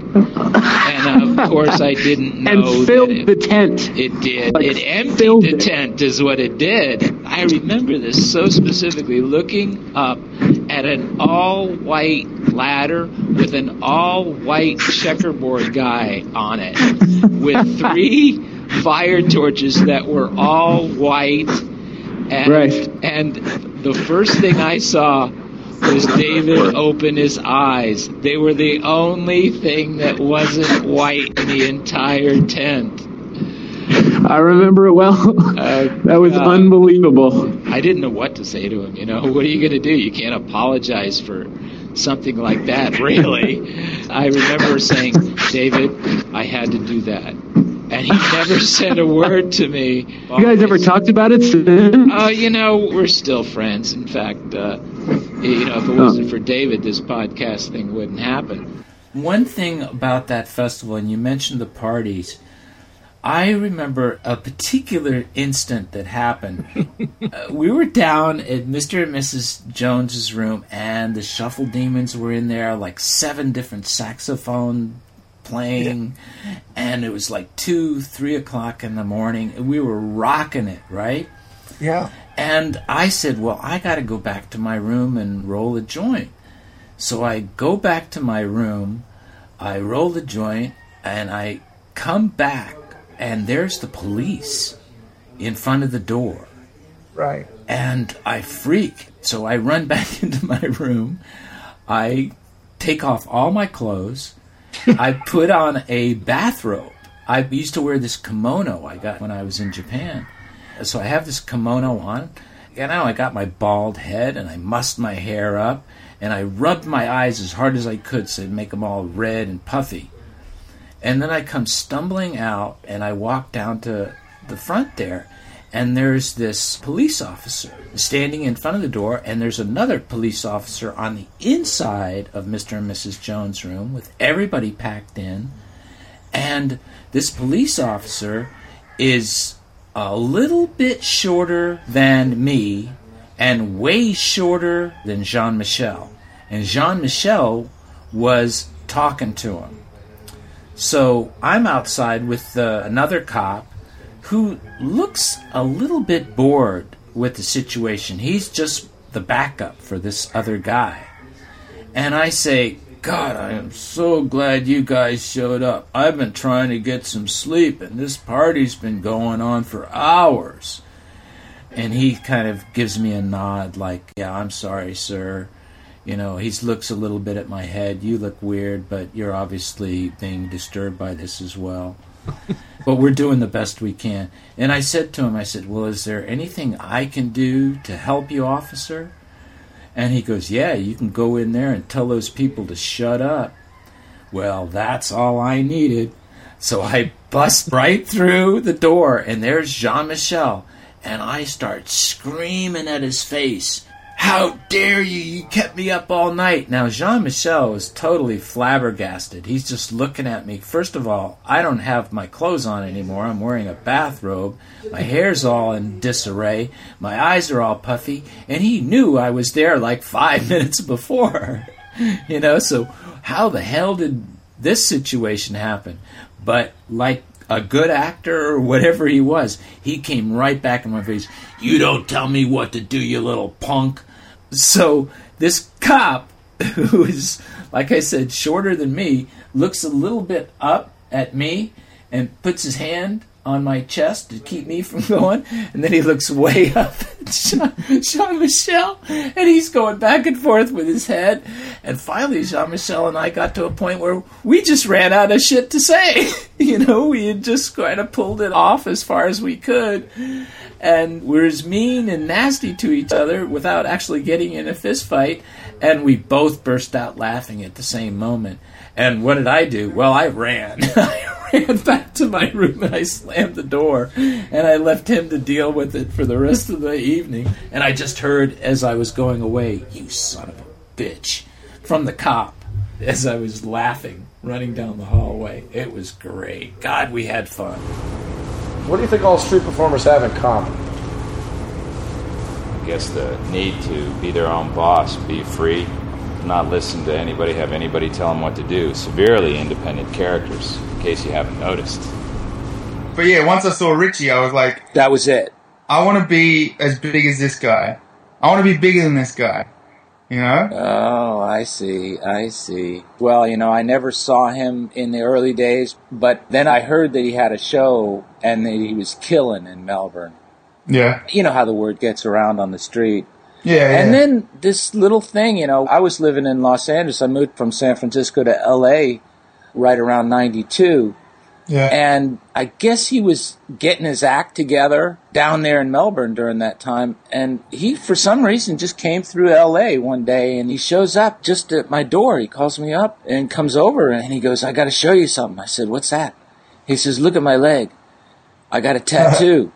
[SPEAKER 11] And of course I didn't know
[SPEAKER 13] and filled
[SPEAKER 11] that it,
[SPEAKER 13] the tent.
[SPEAKER 11] It did.
[SPEAKER 13] Like,
[SPEAKER 11] it emptied the tent is what it did. I remember this so specifically, looking up at an all-white ladder with an all-white checkerboard guy on it with three fire torches that were all white. And,
[SPEAKER 13] right.
[SPEAKER 11] and the first thing I saw was David open his eyes. They were the only thing that wasn't white in the entire tent.
[SPEAKER 13] I remember it well. Uh, that was uh, unbelievable.
[SPEAKER 11] I didn't know what to say to him, you know. What are you going to do? You can't apologize for something like that, really. I remember saying, David, I had to do that. And he never said a word to me.
[SPEAKER 13] You guys ever talked about it since?
[SPEAKER 11] Uh, you know, we're still friends. In fact, uh, you know, if it wasn't oh. for David, this podcast thing wouldn't happen.
[SPEAKER 2] one thing about that festival, and you mentioned the parties, I remember a particular instant that happened. uh, we were down at Mister and Missus Jones's room, and the Shuffle Demons were in there, like seven different saxophone playing, yeah. and it was like two, three o'clock in the morning, and we were rocking it, right?
[SPEAKER 7] Yeah.
[SPEAKER 2] And I said, well, I got to go back to my room and roll a joint. So I go back to my room, I roll the joint, and I come back, and there's the police in front of the door.
[SPEAKER 7] Right.
[SPEAKER 2] And I freak. So I run back into my room. I take off all my clothes. I put on a bathrobe. I used to wear this kimono I got when I was in Japan. So I have this kimono on. And now I got my bald head, and I mussed my hair up. And I rubbed my eyes as hard as I could so to make them all red and puffy. And then I come stumbling out, and I walk down to the front there, and there's this police officer standing in front of the door, and there's another police officer on the inside of Mister and Missus Jones' room with everybody packed in. And this police officer is a little bit shorter than me and way shorter than Jean-Michel. And Jean-Michel was talking to him. So I'm outside with uh, another cop who looks a little bit bored with the situation. He's just the backup for this other guy. And I say, God, I am so glad you guys showed up. I've been trying to get some sleep, and this party's been going on for hours. And he kind of gives me a nod like, yeah, I'm sorry, sir. You know, he looks a little bit at my head. You look weird, but you're obviously being disturbed by this as well. But we're doing the best we can. And I said to him, I said, well, is there anything I can do to help you, officer? And he goes, yeah, you can go in there and tell those people to shut up. Well, that's all I needed. So I bust right through the door, and there's Jean-Michel. And I start screaming at his face, how dare you, you kept me up all night. Now, Jean-Michel is totally flabbergasted. He's just looking at me. First of all, I don't have my clothes on anymore. I'm wearing a bathrobe. My hair's all in disarray. My eyes are all puffy. And he knew I was there like five minutes before. You know, so how the hell did this situation happen? But like a good actor or whatever he was, he came right back in my face. You don't tell me what to do, you little punk. So this cop, who is, like I said, shorter than me, looks a little bit up at me and puts his hand on my chest to keep me from going. And then he looks way up at Jean- Jean-Michel, and he's going back and forth with his head. And finally, Jean-Michel and I got to a point where we just ran out of shit to say. You know, we had just kind of pulled it off as far as we could. And we're as mean and nasty to each other without actually getting in a fist fight. And we both burst out laughing at the same moment. And what did I do? Well, I ran. I ran back to my room and I slammed the door. And I left him to deal with it for the rest of the evening. And I just heard as I was going away, you son of a bitch, from the cop as I was laughing, running down the hallway. It was great. God, we had fun.
[SPEAKER 14] What do you think all street performers have in common?
[SPEAKER 15] I guess the need to be their own boss, be free, not listen to anybody, have anybody tell them what to do. Severely independent characters, in case you haven't noticed.
[SPEAKER 8] But yeah, once I saw Richie, I was like...
[SPEAKER 9] That was it.
[SPEAKER 8] I want to be as big as this guy. I want to be bigger than this guy. You know?
[SPEAKER 9] Oh, I see, I see. Well, you know, I never saw him in the early days, but then I heard that he had a show and that he was killing in Melbourne.
[SPEAKER 8] Yeah.
[SPEAKER 9] You know how the word gets around on the street.
[SPEAKER 8] Yeah,
[SPEAKER 9] And
[SPEAKER 8] yeah.
[SPEAKER 9] then this little thing, you know, I was living in Los Angeles. I moved from San Francisco to L A right around ninety-two.
[SPEAKER 8] Yeah.
[SPEAKER 9] And I guess he was getting his act together down there in Melbourne during that time. And he, for some reason, just came through L A one day and he shows up just at my door. He calls me up and comes over and he goes, I got to show you something. I said, what's that? He says, look at my leg. I got a tattoo.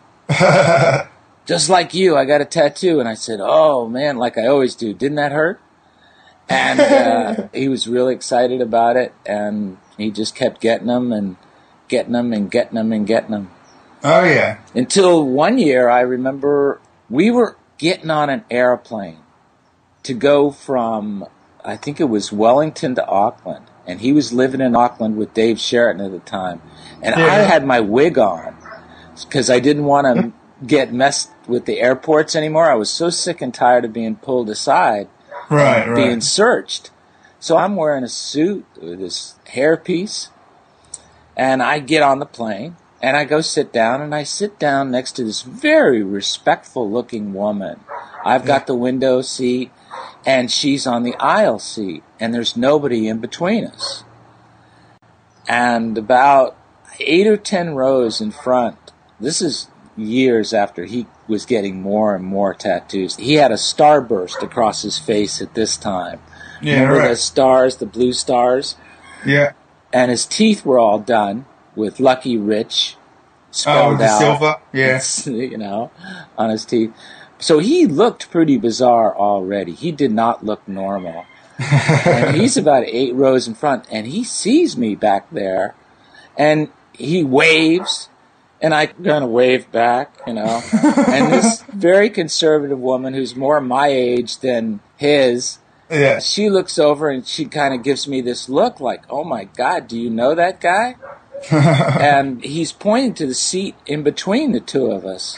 [SPEAKER 9] Just like you, I got a tattoo. And I said, oh, man, like I always do. Didn't that hurt? And uh, he was really excited about it, and he just kept getting them and getting them and getting them and getting them.
[SPEAKER 8] Oh, yeah.
[SPEAKER 9] Until one year, I remember we were getting on an airplane to go from, I think it was Wellington to Auckland. And he was living in Auckland with Dave Sheraton at the time. And
[SPEAKER 8] Yeah.
[SPEAKER 9] I had my wig on because I didn't want to get messed with the airports anymore. I was so sick and tired of being pulled aside.
[SPEAKER 8] Right, right.
[SPEAKER 9] Being searched. So I'm wearing a suit with this hairpiece, and I get on the plane, and I go sit down, and I sit down next to this very respectful-looking woman. I've got the window seat, and she's on the aisle seat, and there's nobody in between us. And about eight or ten rows in front, this is years after he was getting more and more tattoos. He had a starburst across his face at this time.
[SPEAKER 8] Yeah,
[SPEAKER 9] Remember
[SPEAKER 8] right.
[SPEAKER 9] the stars, the blue stars?
[SPEAKER 8] Yeah.
[SPEAKER 9] And his teeth were all done with Lucky Rich spelled
[SPEAKER 8] Oh, the
[SPEAKER 9] out.
[SPEAKER 8] silver? Yeah.
[SPEAKER 9] You know, on his teeth. So he looked pretty bizarre already. He did not look normal. And he's about eight rows in front, and he sees me back there, and he waves. And I kind of wave back, you know. And this very conservative woman who's more my age than his,
[SPEAKER 8] Yeah.
[SPEAKER 9] she looks over and she kind of gives me this look like, oh, my God, do you know that guy? And he's pointing to the seat in between the two of us.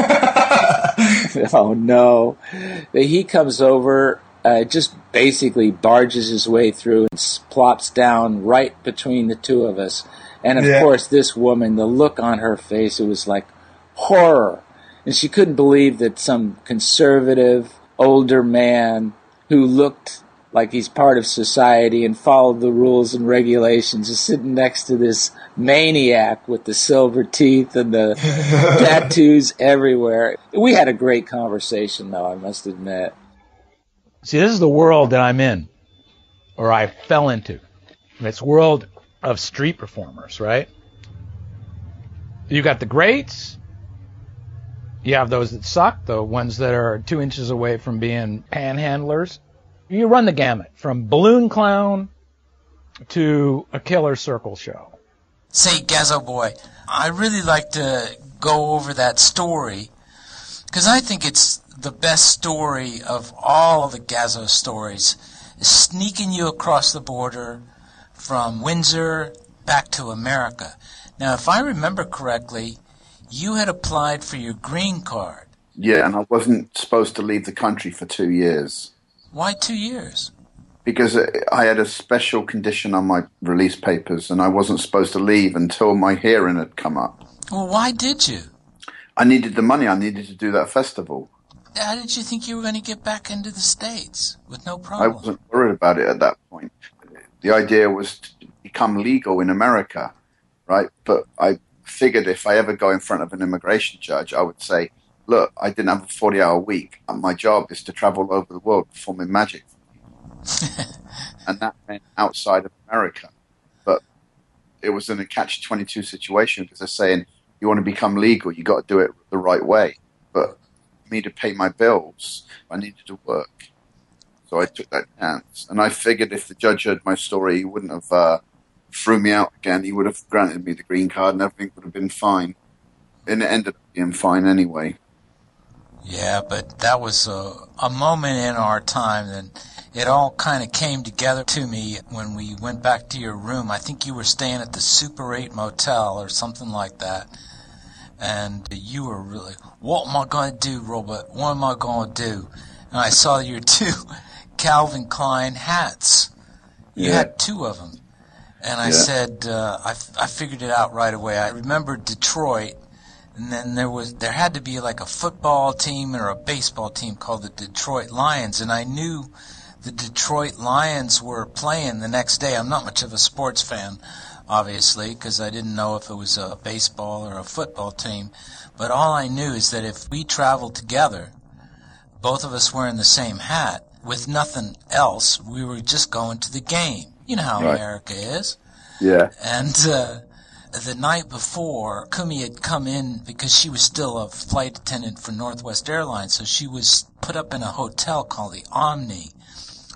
[SPEAKER 9] Oh, no. He comes over, uh, just basically barges his way through and s- plops down right between the two of us. And, of
[SPEAKER 8] Yeah.
[SPEAKER 9] course, this woman, the look on her face, it was like horror. And she couldn't believe that some conservative, older man who looked like he's part of society and followed the rules and regulations is sitting next to this maniac with the silver teeth and the tattoos everywhere. We had a great conversation, though, I must admit.
[SPEAKER 12] See, this is the world that I'm in, or I fell into. It's world of street performers, right? You got the greats. You have those that suck, the ones that are two inches away from being panhandlers. You run the gamut from balloon clown to a killer circle show.
[SPEAKER 11] Say, Gazzo Boy, I really like to go over that story because I think it's the best story of all the Gazzo stories. Sneaking you across the border from Windsor back to America. Now, if I remember correctly, you had applied for your green card.
[SPEAKER 16] Yeah, and I wasn't supposed to leave the country for two years.
[SPEAKER 11] Why two years?
[SPEAKER 16] Because I had a special condition on my release papers, and I wasn't supposed to leave until my hearing had come up.
[SPEAKER 11] Well, why did you?
[SPEAKER 16] I needed the money. I needed to do that festival.
[SPEAKER 11] How did you think you were going to get back into the States with no problem?
[SPEAKER 16] I wasn't worried about it at that point. The idea was to become legal in America, right? But I figured if I ever go in front of an immigration judge, I would say, look, I didn't have a forty-hour week. And my job is to travel all over the world performing magic. And that meant outside of America. But it was in a catch twenty-two situation because they're saying, you want to become legal, you got to do it the right way. But for me to pay my bills, I needed to work. So I took that chance. And I figured if the judge heard my story, he wouldn't have uh, threw me out again. He would have granted me the green card and everything would have been fine. And it ended up being fine anyway.
[SPEAKER 11] Yeah, but that was a, a moment in our time that it all kind of came together to me when we went back to your room. I think you were staying at the Super eight Motel or something like that. And you were really, what am I going to do, Robert? What am I going to do? And I saw your two Calvin Klein hats. You
[SPEAKER 16] Yeah.
[SPEAKER 11] had two of them. And I
[SPEAKER 16] Yeah.
[SPEAKER 11] said, uh, I, I figured it out right away. I remembered Detroit. And then there was there had to be like a football team or a baseball team called the Detroit Lions, and I knew the Detroit Lions were playing the next day. I'm not much of a sports fan, obviously, because I didn't know if it was a baseball or a football team. But all I knew is that if we traveled together, both of us wearing the same hat, with nothing else, we were just going to the game. You know how
[SPEAKER 16] Right.
[SPEAKER 11] America is.
[SPEAKER 16] Yeah.
[SPEAKER 11] And uh, the night before, Kumi had come in because she was still a flight attendant for Northwest Airlines, so she was put up in a hotel called the Omni,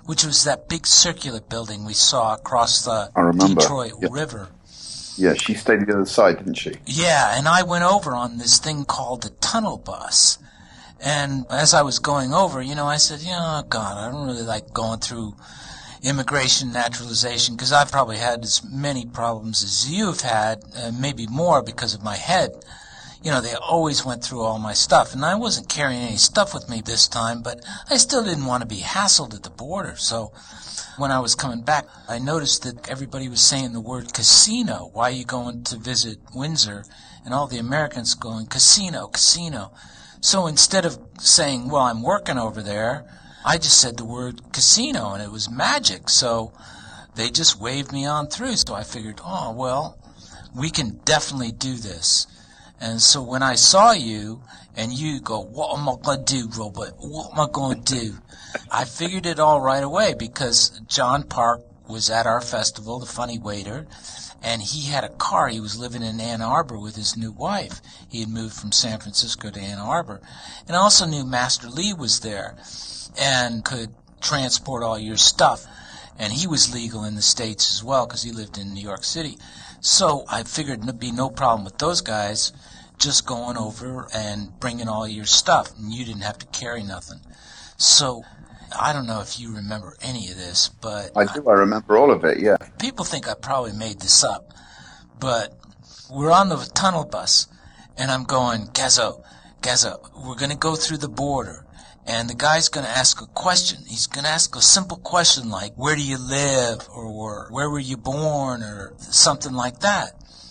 [SPEAKER 11] which was that big circular building we saw across the
[SPEAKER 16] I remember.
[SPEAKER 11] Detroit
[SPEAKER 16] Yeah.
[SPEAKER 11] River.
[SPEAKER 16] Yeah, she stayed on the other side, didn't she?
[SPEAKER 11] Yeah, and I went over on this thing called the tunnel bus. And as I was going over, you know, I said, yeah, oh, God, I don't really like going through immigration naturalization, because I've probably had as many problems as you've had, uh, maybe more because of my head. You know, they always went through all my stuff, and I wasn't carrying any stuff with me this time, but I still didn't want to be hassled at the border. So when I was coming back, I noticed that everybody was saying the word casino. Why are you going to visit Windsor? And all the Americans going, casino, casino. So instead of saying, well, I'm working over there, I just said the word casino, and it was magic. So they just waved me on through. So I figured, oh, well, we can definitely do this. And so when I saw you, and you go, what am I going to do, Robert? What am I going to do? I figured it all right away, because John Park was at our festival, the Funny Waiter, and he had a car. He was living in Ann Arbor with his new wife. He had moved from San Francisco to Ann Arbor. And I also knew Master Lee was there and could transport all your stuff. And he was legal in the States as well, because he lived in New York City. So I figured there'd be no problem with those guys just going over and bringing all your stuff, and you didn't have to carry nothing. So I don't know if you remember any of this, but
[SPEAKER 16] I do. I remember all of it, yeah.
[SPEAKER 11] People think I probably made this up, but we're on the tunnel bus, and I'm going, Gazzo, Gazzo, we're going to go through the border. And the guy's going to ask a question. He's going to ask a simple question like, where do you live? Or where were you born? Or something like that.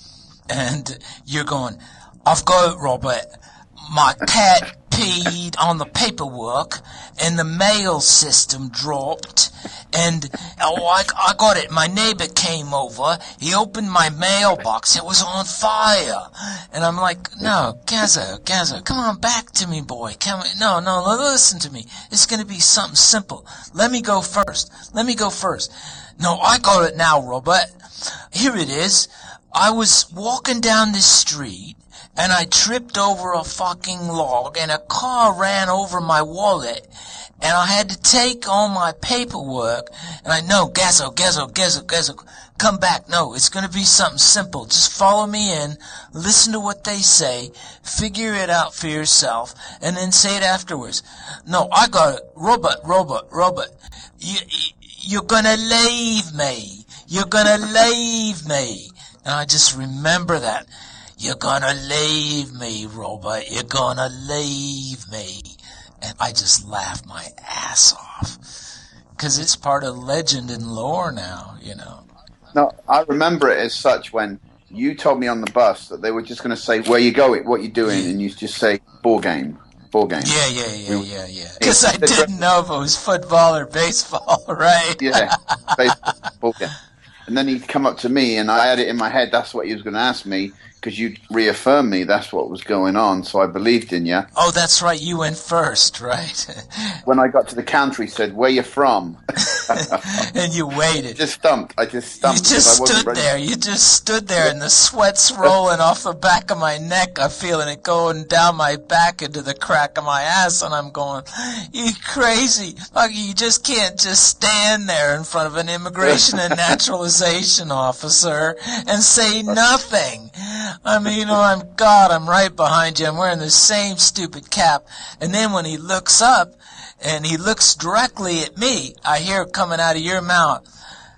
[SPEAKER 11] And you're going, I've got it, Robert. My cat peed on the paperwork and the mail system dropped. And oh, I, I got it. My neighbor came over. He opened my mailbox. It was on fire. And I'm like, no, Gazzo, Gazzo, come on back to me, boy. Come on. No, no, listen to me. It's going to be something simple. Let me go first. Let me go first. No, I got it now, Robert. Here it is. I was walking down this street, and I tripped over a fucking log, and a car ran over my wallet, and I had to take all my paperwork, and I know, Gazzo, Gazzo, Gazzo, Gazzo, come back. No, it's going to be something simple. Just follow me in, listen to what they say, figure it out for yourself, and then say it afterwards. No, I got it. Robert, Robert, Robert, you, you're going to leave me. You're going to leave me. And I just remember that. You're gonna leave me, Robert. You're gonna leave me. And I just laughed my ass off. Because it's part of legend and lore now, you know.
[SPEAKER 16] No, I remember it as such when you told me on the bus that they were just going to say, where you going, what you doing, and you just say, ball game, ball game.
[SPEAKER 11] Yeah, yeah, yeah, yeah, yeah. Because I didn't know if it was football or baseball, right?
[SPEAKER 16] Yeah, baseball, ball game. And then he'd come up to me, and I had it in my head, that's what he was going to ask me, because you reaffirmed me that's what was going on, so I believed in you.
[SPEAKER 11] Oh, that's right, you went first, right?
[SPEAKER 16] When I got to the counter, he said, where you from?
[SPEAKER 11] And you waited.
[SPEAKER 16] Just stumped. I just stumped.
[SPEAKER 11] You just
[SPEAKER 16] I wasn't
[SPEAKER 11] stood
[SPEAKER 16] ready.
[SPEAKER 11] there. You just stood there, and the sweat's rolling off the back of my neck. I'm feeling it going down my back into the crack of my ass, and I'm going, you crazy. Like, you just can't just stand there in front of an immigration and naturalization officer and say nothing. I mean, you know, I'm God, I'm right behind you. I'm wearing the same stupid cap. And then when he looks up and he looks directly at me, I hear coming out of your mouth,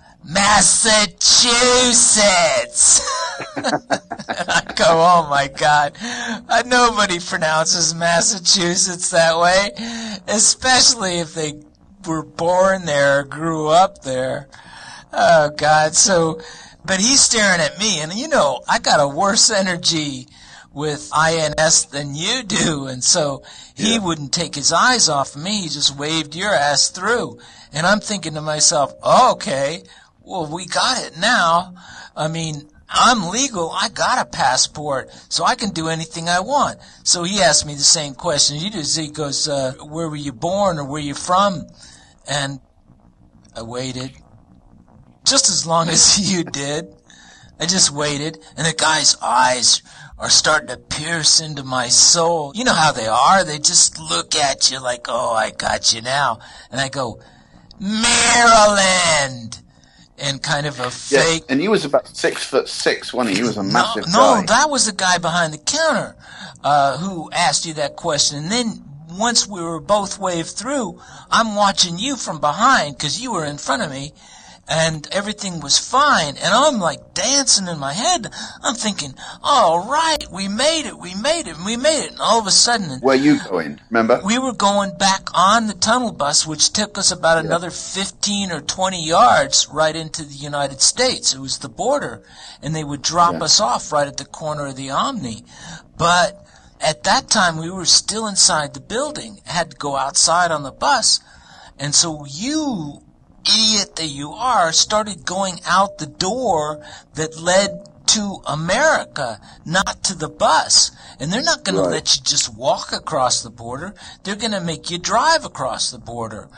[SPEAKER 11] Massachusetts. And I go, oh my God. Uh, nobody pronounces Massachusetts that way, especially if they were born there or grew up there. Oh God. So, but he's staring at me, and you know, I got a worse energy with I N S than you do, and so he yeah. wouldn't take his eyes off of me. He just waved your ass through. And I'm thinking to myself, oh, okay, well, we got it now. I mean, I'm legal. I got a passport, so I can do anything I want. So he asked me the same question you do. He goes, uh, where were you born or where you from? And I waited. Just as long as you did. I just waited, and the guy's eyes are starting to pierce into my soul. You know how they are. They just look at you like, oh, I got you now. And I go, Maryland, and kind of a
[SPEAKER 16] Yeah,
[SPEAKER 11] fake.
[SPEAKER 16] and he was about six foot six, wasn't he? He was a massive
[SPEAKER 11] no,
[SPEAKER 16] guy.
[SPEAKER 11] No, that was the guy behind the counter uh, who asked you that question. And then once we were both waved through, I'm watching you from behind because you were in front of me, and everything was fine. And I'm like dancing in my head. I'm thinking, all right, we made it, we made it, we made it. And all of a sudden...
[SPEAKER 16] Where you going, remember?
[SPEAKER 11] We were going back on the tunnel bus, which took us about yeah. another fifteen or twenty yards right into the United States. It was the border, and they would drop yeah. us off right at the corner of the Omni. But at that time, we were still inside the building, had to go outside on the bus, and so you... idiot that you are, started going out the door that led to America, not to the bus. And they're not going right. to let you just walk across the border. They're going to make you drive across the border.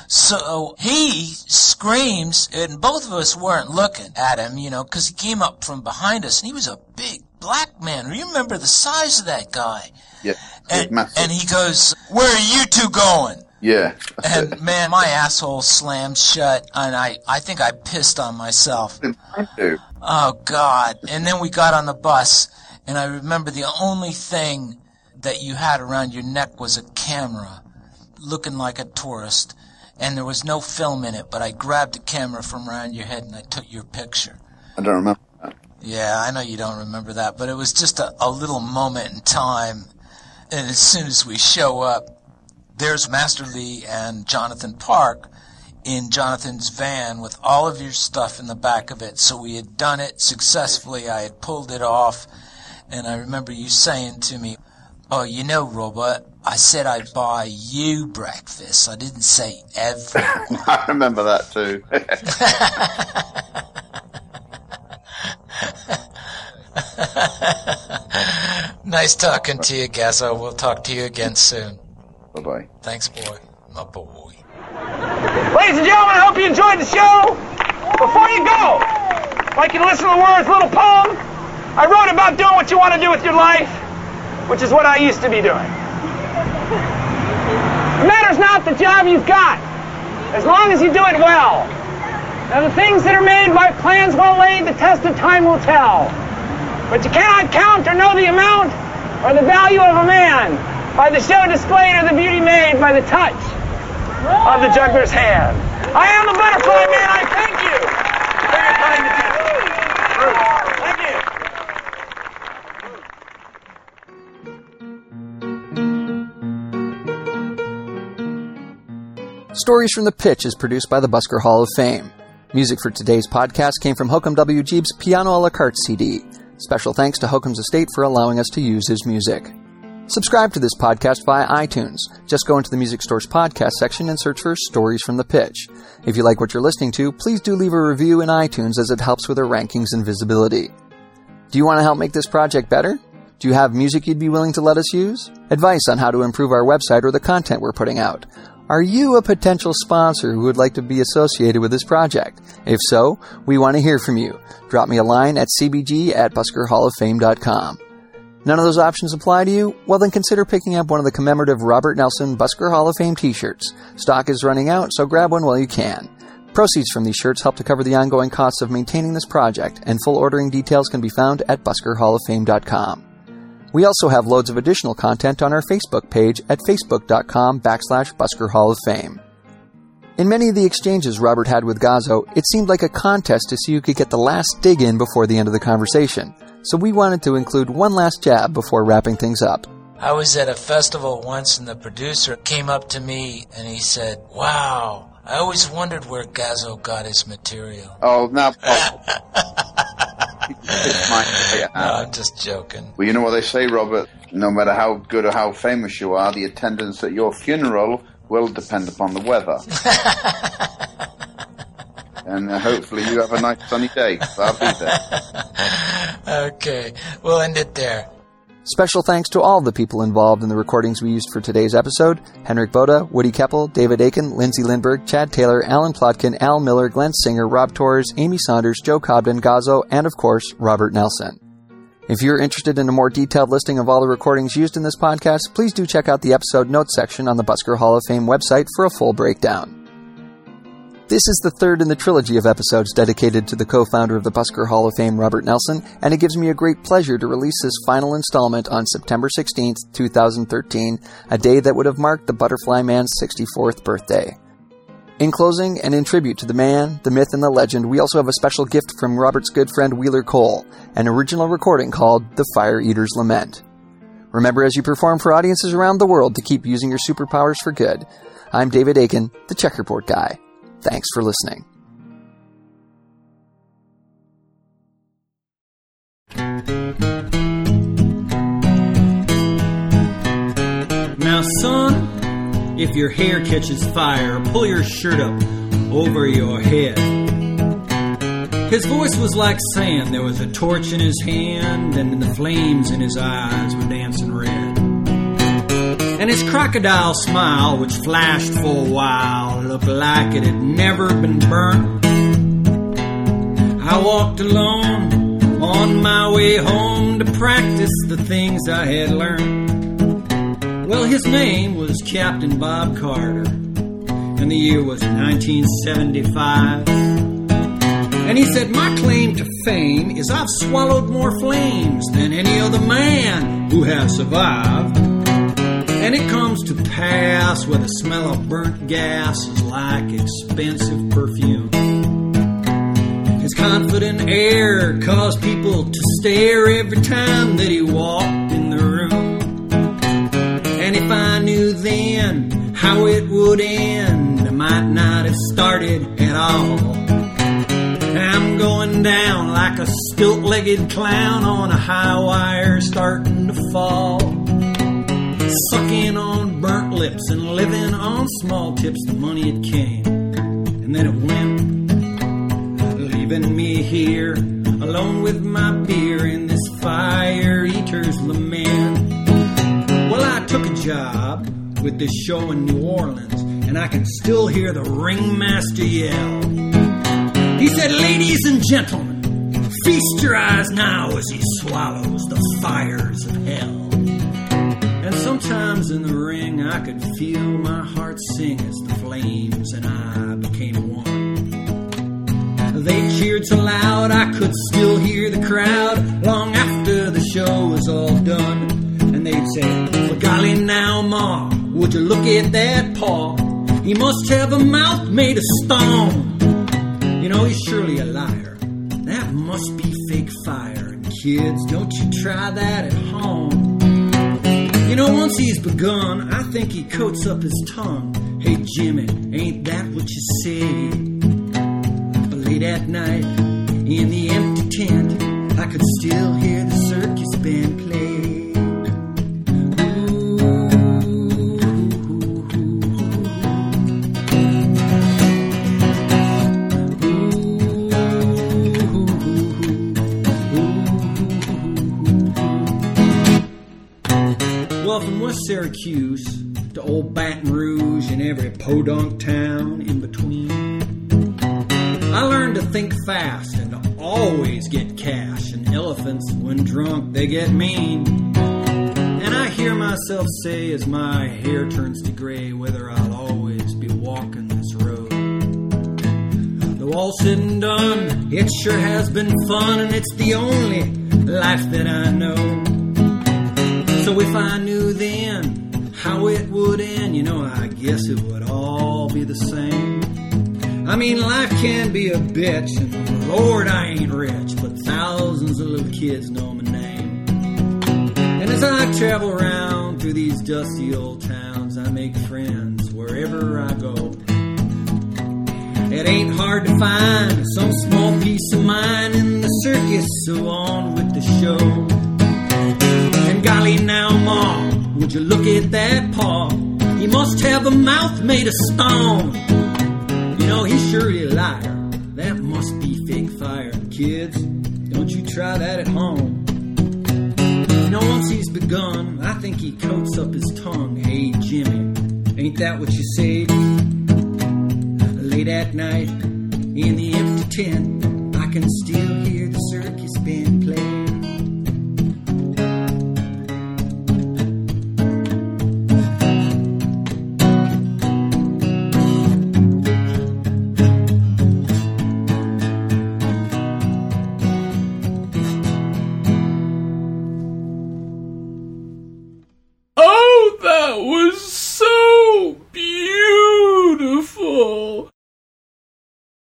[SPEAKER 11] So he screams, and both of us weren't looking at him, you know, because he came up from behind us, and he was a big black man. You remember the size of that guy.
[SPEAKER 16] Yeah.
[SPEAKER 11] And, and he goes, where are you two going?
[SPEAKER 16] Yeah.
[SPEAKER 11] And, man, my asshole slammed shut, and I, I think I pissed on myself.
[SPEAKER 16] I do.
[SPEAKER 11] Oh, God. And then we got on the bus, and I remember the only thing that you had around your neck was a camera, looking like a tourist, and there was no film in it, but I grabbed the camera from around your head, and I took your picture.
[SPEAKER 16] I don't remember that.
[SPEAKER 11] Yeah, I know you don't remember that, but it was just a, a little moment in time, and as soon as we show up, there's Master Lee and Jonathan Park in Jonathan's van with all of your stuff in the back of it. So we had done it successfully. I had pulled it off. And I remember you saying to me, oh, you know, Robert, I said I'd buy you breakfast. I didn't say everyone.
[SPEAKER 16] I remember that too.
[SPEAKER 11] Nice talking to you, Gazzo. We'll talk to you again soon.
[SPEAKER 16] Bye-bye.
[SPEAKER 11] Thanks, boy. My boy.
[SPEAKER 6] Ladies and gentlemen, I hope you enjoyed the show. Before you go, I'd like you to listen to the words, little poem I wrote about doing what you want to do with your life, which is what I used to be doing. It matters not the job you've got, as long as you do it well. Now, the things that are made by plans well laid, the test of time will tell. But you cannot count or know the amount or the value of a man by the show displayed or the beauty made by the touch of the juggler's hand. I am the Butterfly Man. I thank you for your kind
[SPEAKER 4] attention. Thank you. Stories from the Pitch is produced by the Busker Hall of Fame. Music for today's podcast came from Hokum W. Jeeb's Piano a la carte C D. Special thanks to Hokum's estate for allowing us to use his music. Subscribe to this podcast via iTunes. Just go into the Music Store's podcast section and search for Stories from the Pitch. If you like what you're listening to, please do leave a review in iTunes as it helps with our rankings and visibility. Do you want to help make this project better? Do you have music you'd be willing to let us use? Advice on how to improve our website or the content we're putting out? Are you a potential sponsor who would like to be associated with this project? If so, we want to hear from you. Drop me a line at c b g at busker hall of fame dot com. None of those options apply to you? Well, then consider picking up one of the commemorative Robert Nelson Busker Hall of Fame t-shirts. Stock is running out, so grab one while you can. Proceeds from these shirts help to cover the ongoing costs of maintaining this project, and full ordering details can be found at busker hall of fame dot com. We also have loads of additional content on our Facebook page at facebook.com backslash Busker Hall of Fame. In many of the exchanges Robert had with Gazzo, it seemed like a contest to see who could get the last dig in before the end of the conversation. So we wanted to include one last jab before wrapping things up.
[SPEAKER 11] I was at a festival once, and the producer came up to me, and he said, wow, I always wondered where Gazzo got his material.
[SPEAKER 16] Oh, now...
[SPEAKER 11] No, I'm just joking.
[SPEAKER 16] Well, you know what they say, Robert? No matter how good or how famous you are, the attendance at your funeral will depend upon the weather. And uh, hopefully you have a nice sunny day. So I'll be there.
[SPEAKER 11] Okay, we'll end it there.
[SPEAKER 4] Special thanks to all the people involved in the recordings we used for today's episode: Henrik Boda, Woody Keppel, David Aiken, Lindsay Lindberg, Chad Taylor, Alan Plotkin, Al Miller, Glenn Singer, Rob Torres, Amy Saunders, Joe Cobden, Gazzo, and of course, Robert Nelson. If you're interested in a more detailed listing of all the recordings used in this podcast, please do check out the episode notes section on the Busker Hall of Fame website for a full breakdown. This is the third in the trilogy of episodes dedicated to the co-founder of the Busker Hall of Fame, Robert Nelson, and it gives me a great pleasure to release this final installment on September sixteenth, twenty thirteen, a day that would have marked the Butterfly Man's sixty-fourth birthday. In closing, and in tribute to the man, the myth, and the legend, we also have a special gift from Robert's good friend Wheeler Cole, an original recording called The Fire Eater's Lament. Remember, as you perform for audiences around the world, to keep using your superpowers for good. I'm David Aiken, the Checkerboard Guy. Thanks for listening.
[SPEAKER 17] Now, son, if your hair catches fire, pull your shirt up over your head. His voice was like sand. There was a torch in his hand, and the flames in his eyes were dancing red. And his crocodile smile, which flashed for a while, looked like it had never been burnt. I walked alone on my way home to practice the things I had learned. Well, his name was Captain Bob Carter, and the year was nineteen seventy-five. And he said, my claim to fame is I've swallowed more flames than any other man who has survived. And it comes to pass where the smell of burnt gas is like expensive perfume. His confident air caused people to stare every time that he walked in the room. And if I knew then how it would end, I might not have started at all. I'm going down like a stilt-legged clown on a high wire starting to fall. Sucking on burnt lips and living on small tips, the money it came, and then it went, leaving me here alone with my beer in this fire eater's lament. Well, I took a job with this show in New Orleans, and I can still hear the ringmaster yell. He said, ladies and gentlemen, feast your eyes now as he swallows the fires of hell. And sometimes in the ring I could feel my heart sing as the flames and I became one. They cheered so loud I could still hear the crowd long after the show was all done. And they'd say, well, golly now, Ma, would you look at that paw? He must have a mouth made of stone. You know, he's surely a liar. That must be fake fire. And kids, don't you try that at home. You know, once he's begun, I think he coats up his tongue. Hey, Jimmy, ain't that what you say? But late at night, in the empty tent, I could still hear the circus band play. From West Syracuse to old Baton Rouge and every podunk town in between, I learned to think fast and to always get cash. And elephants, when drunk, they get mean. And I hear myself say as my hair turns to gray whether I'll always be walking this road. Though all said and done, it sure has been fun, and it's the only life that I know. So if I knew then how it would end, you know, I guess it would all be the same. I mean, life can be a bitch, and Lord, I ain't rich, but thousands of little kids know my name. And as I travel around through these dusty old towns, I make friends wherever I go. It ain't hard to find some small piece of mine in the circus, so on with the show. And golly now, Ma, would you look at that paw? He must have a mouth made of stone. You know, he's surely a liar. That must be fake fire. Kids, don't you try that at home. You know, once he's begun, I think he coats up his tongue. Hey, Jimmy, ain't that what you say? Late at night, in the empty tent, I can still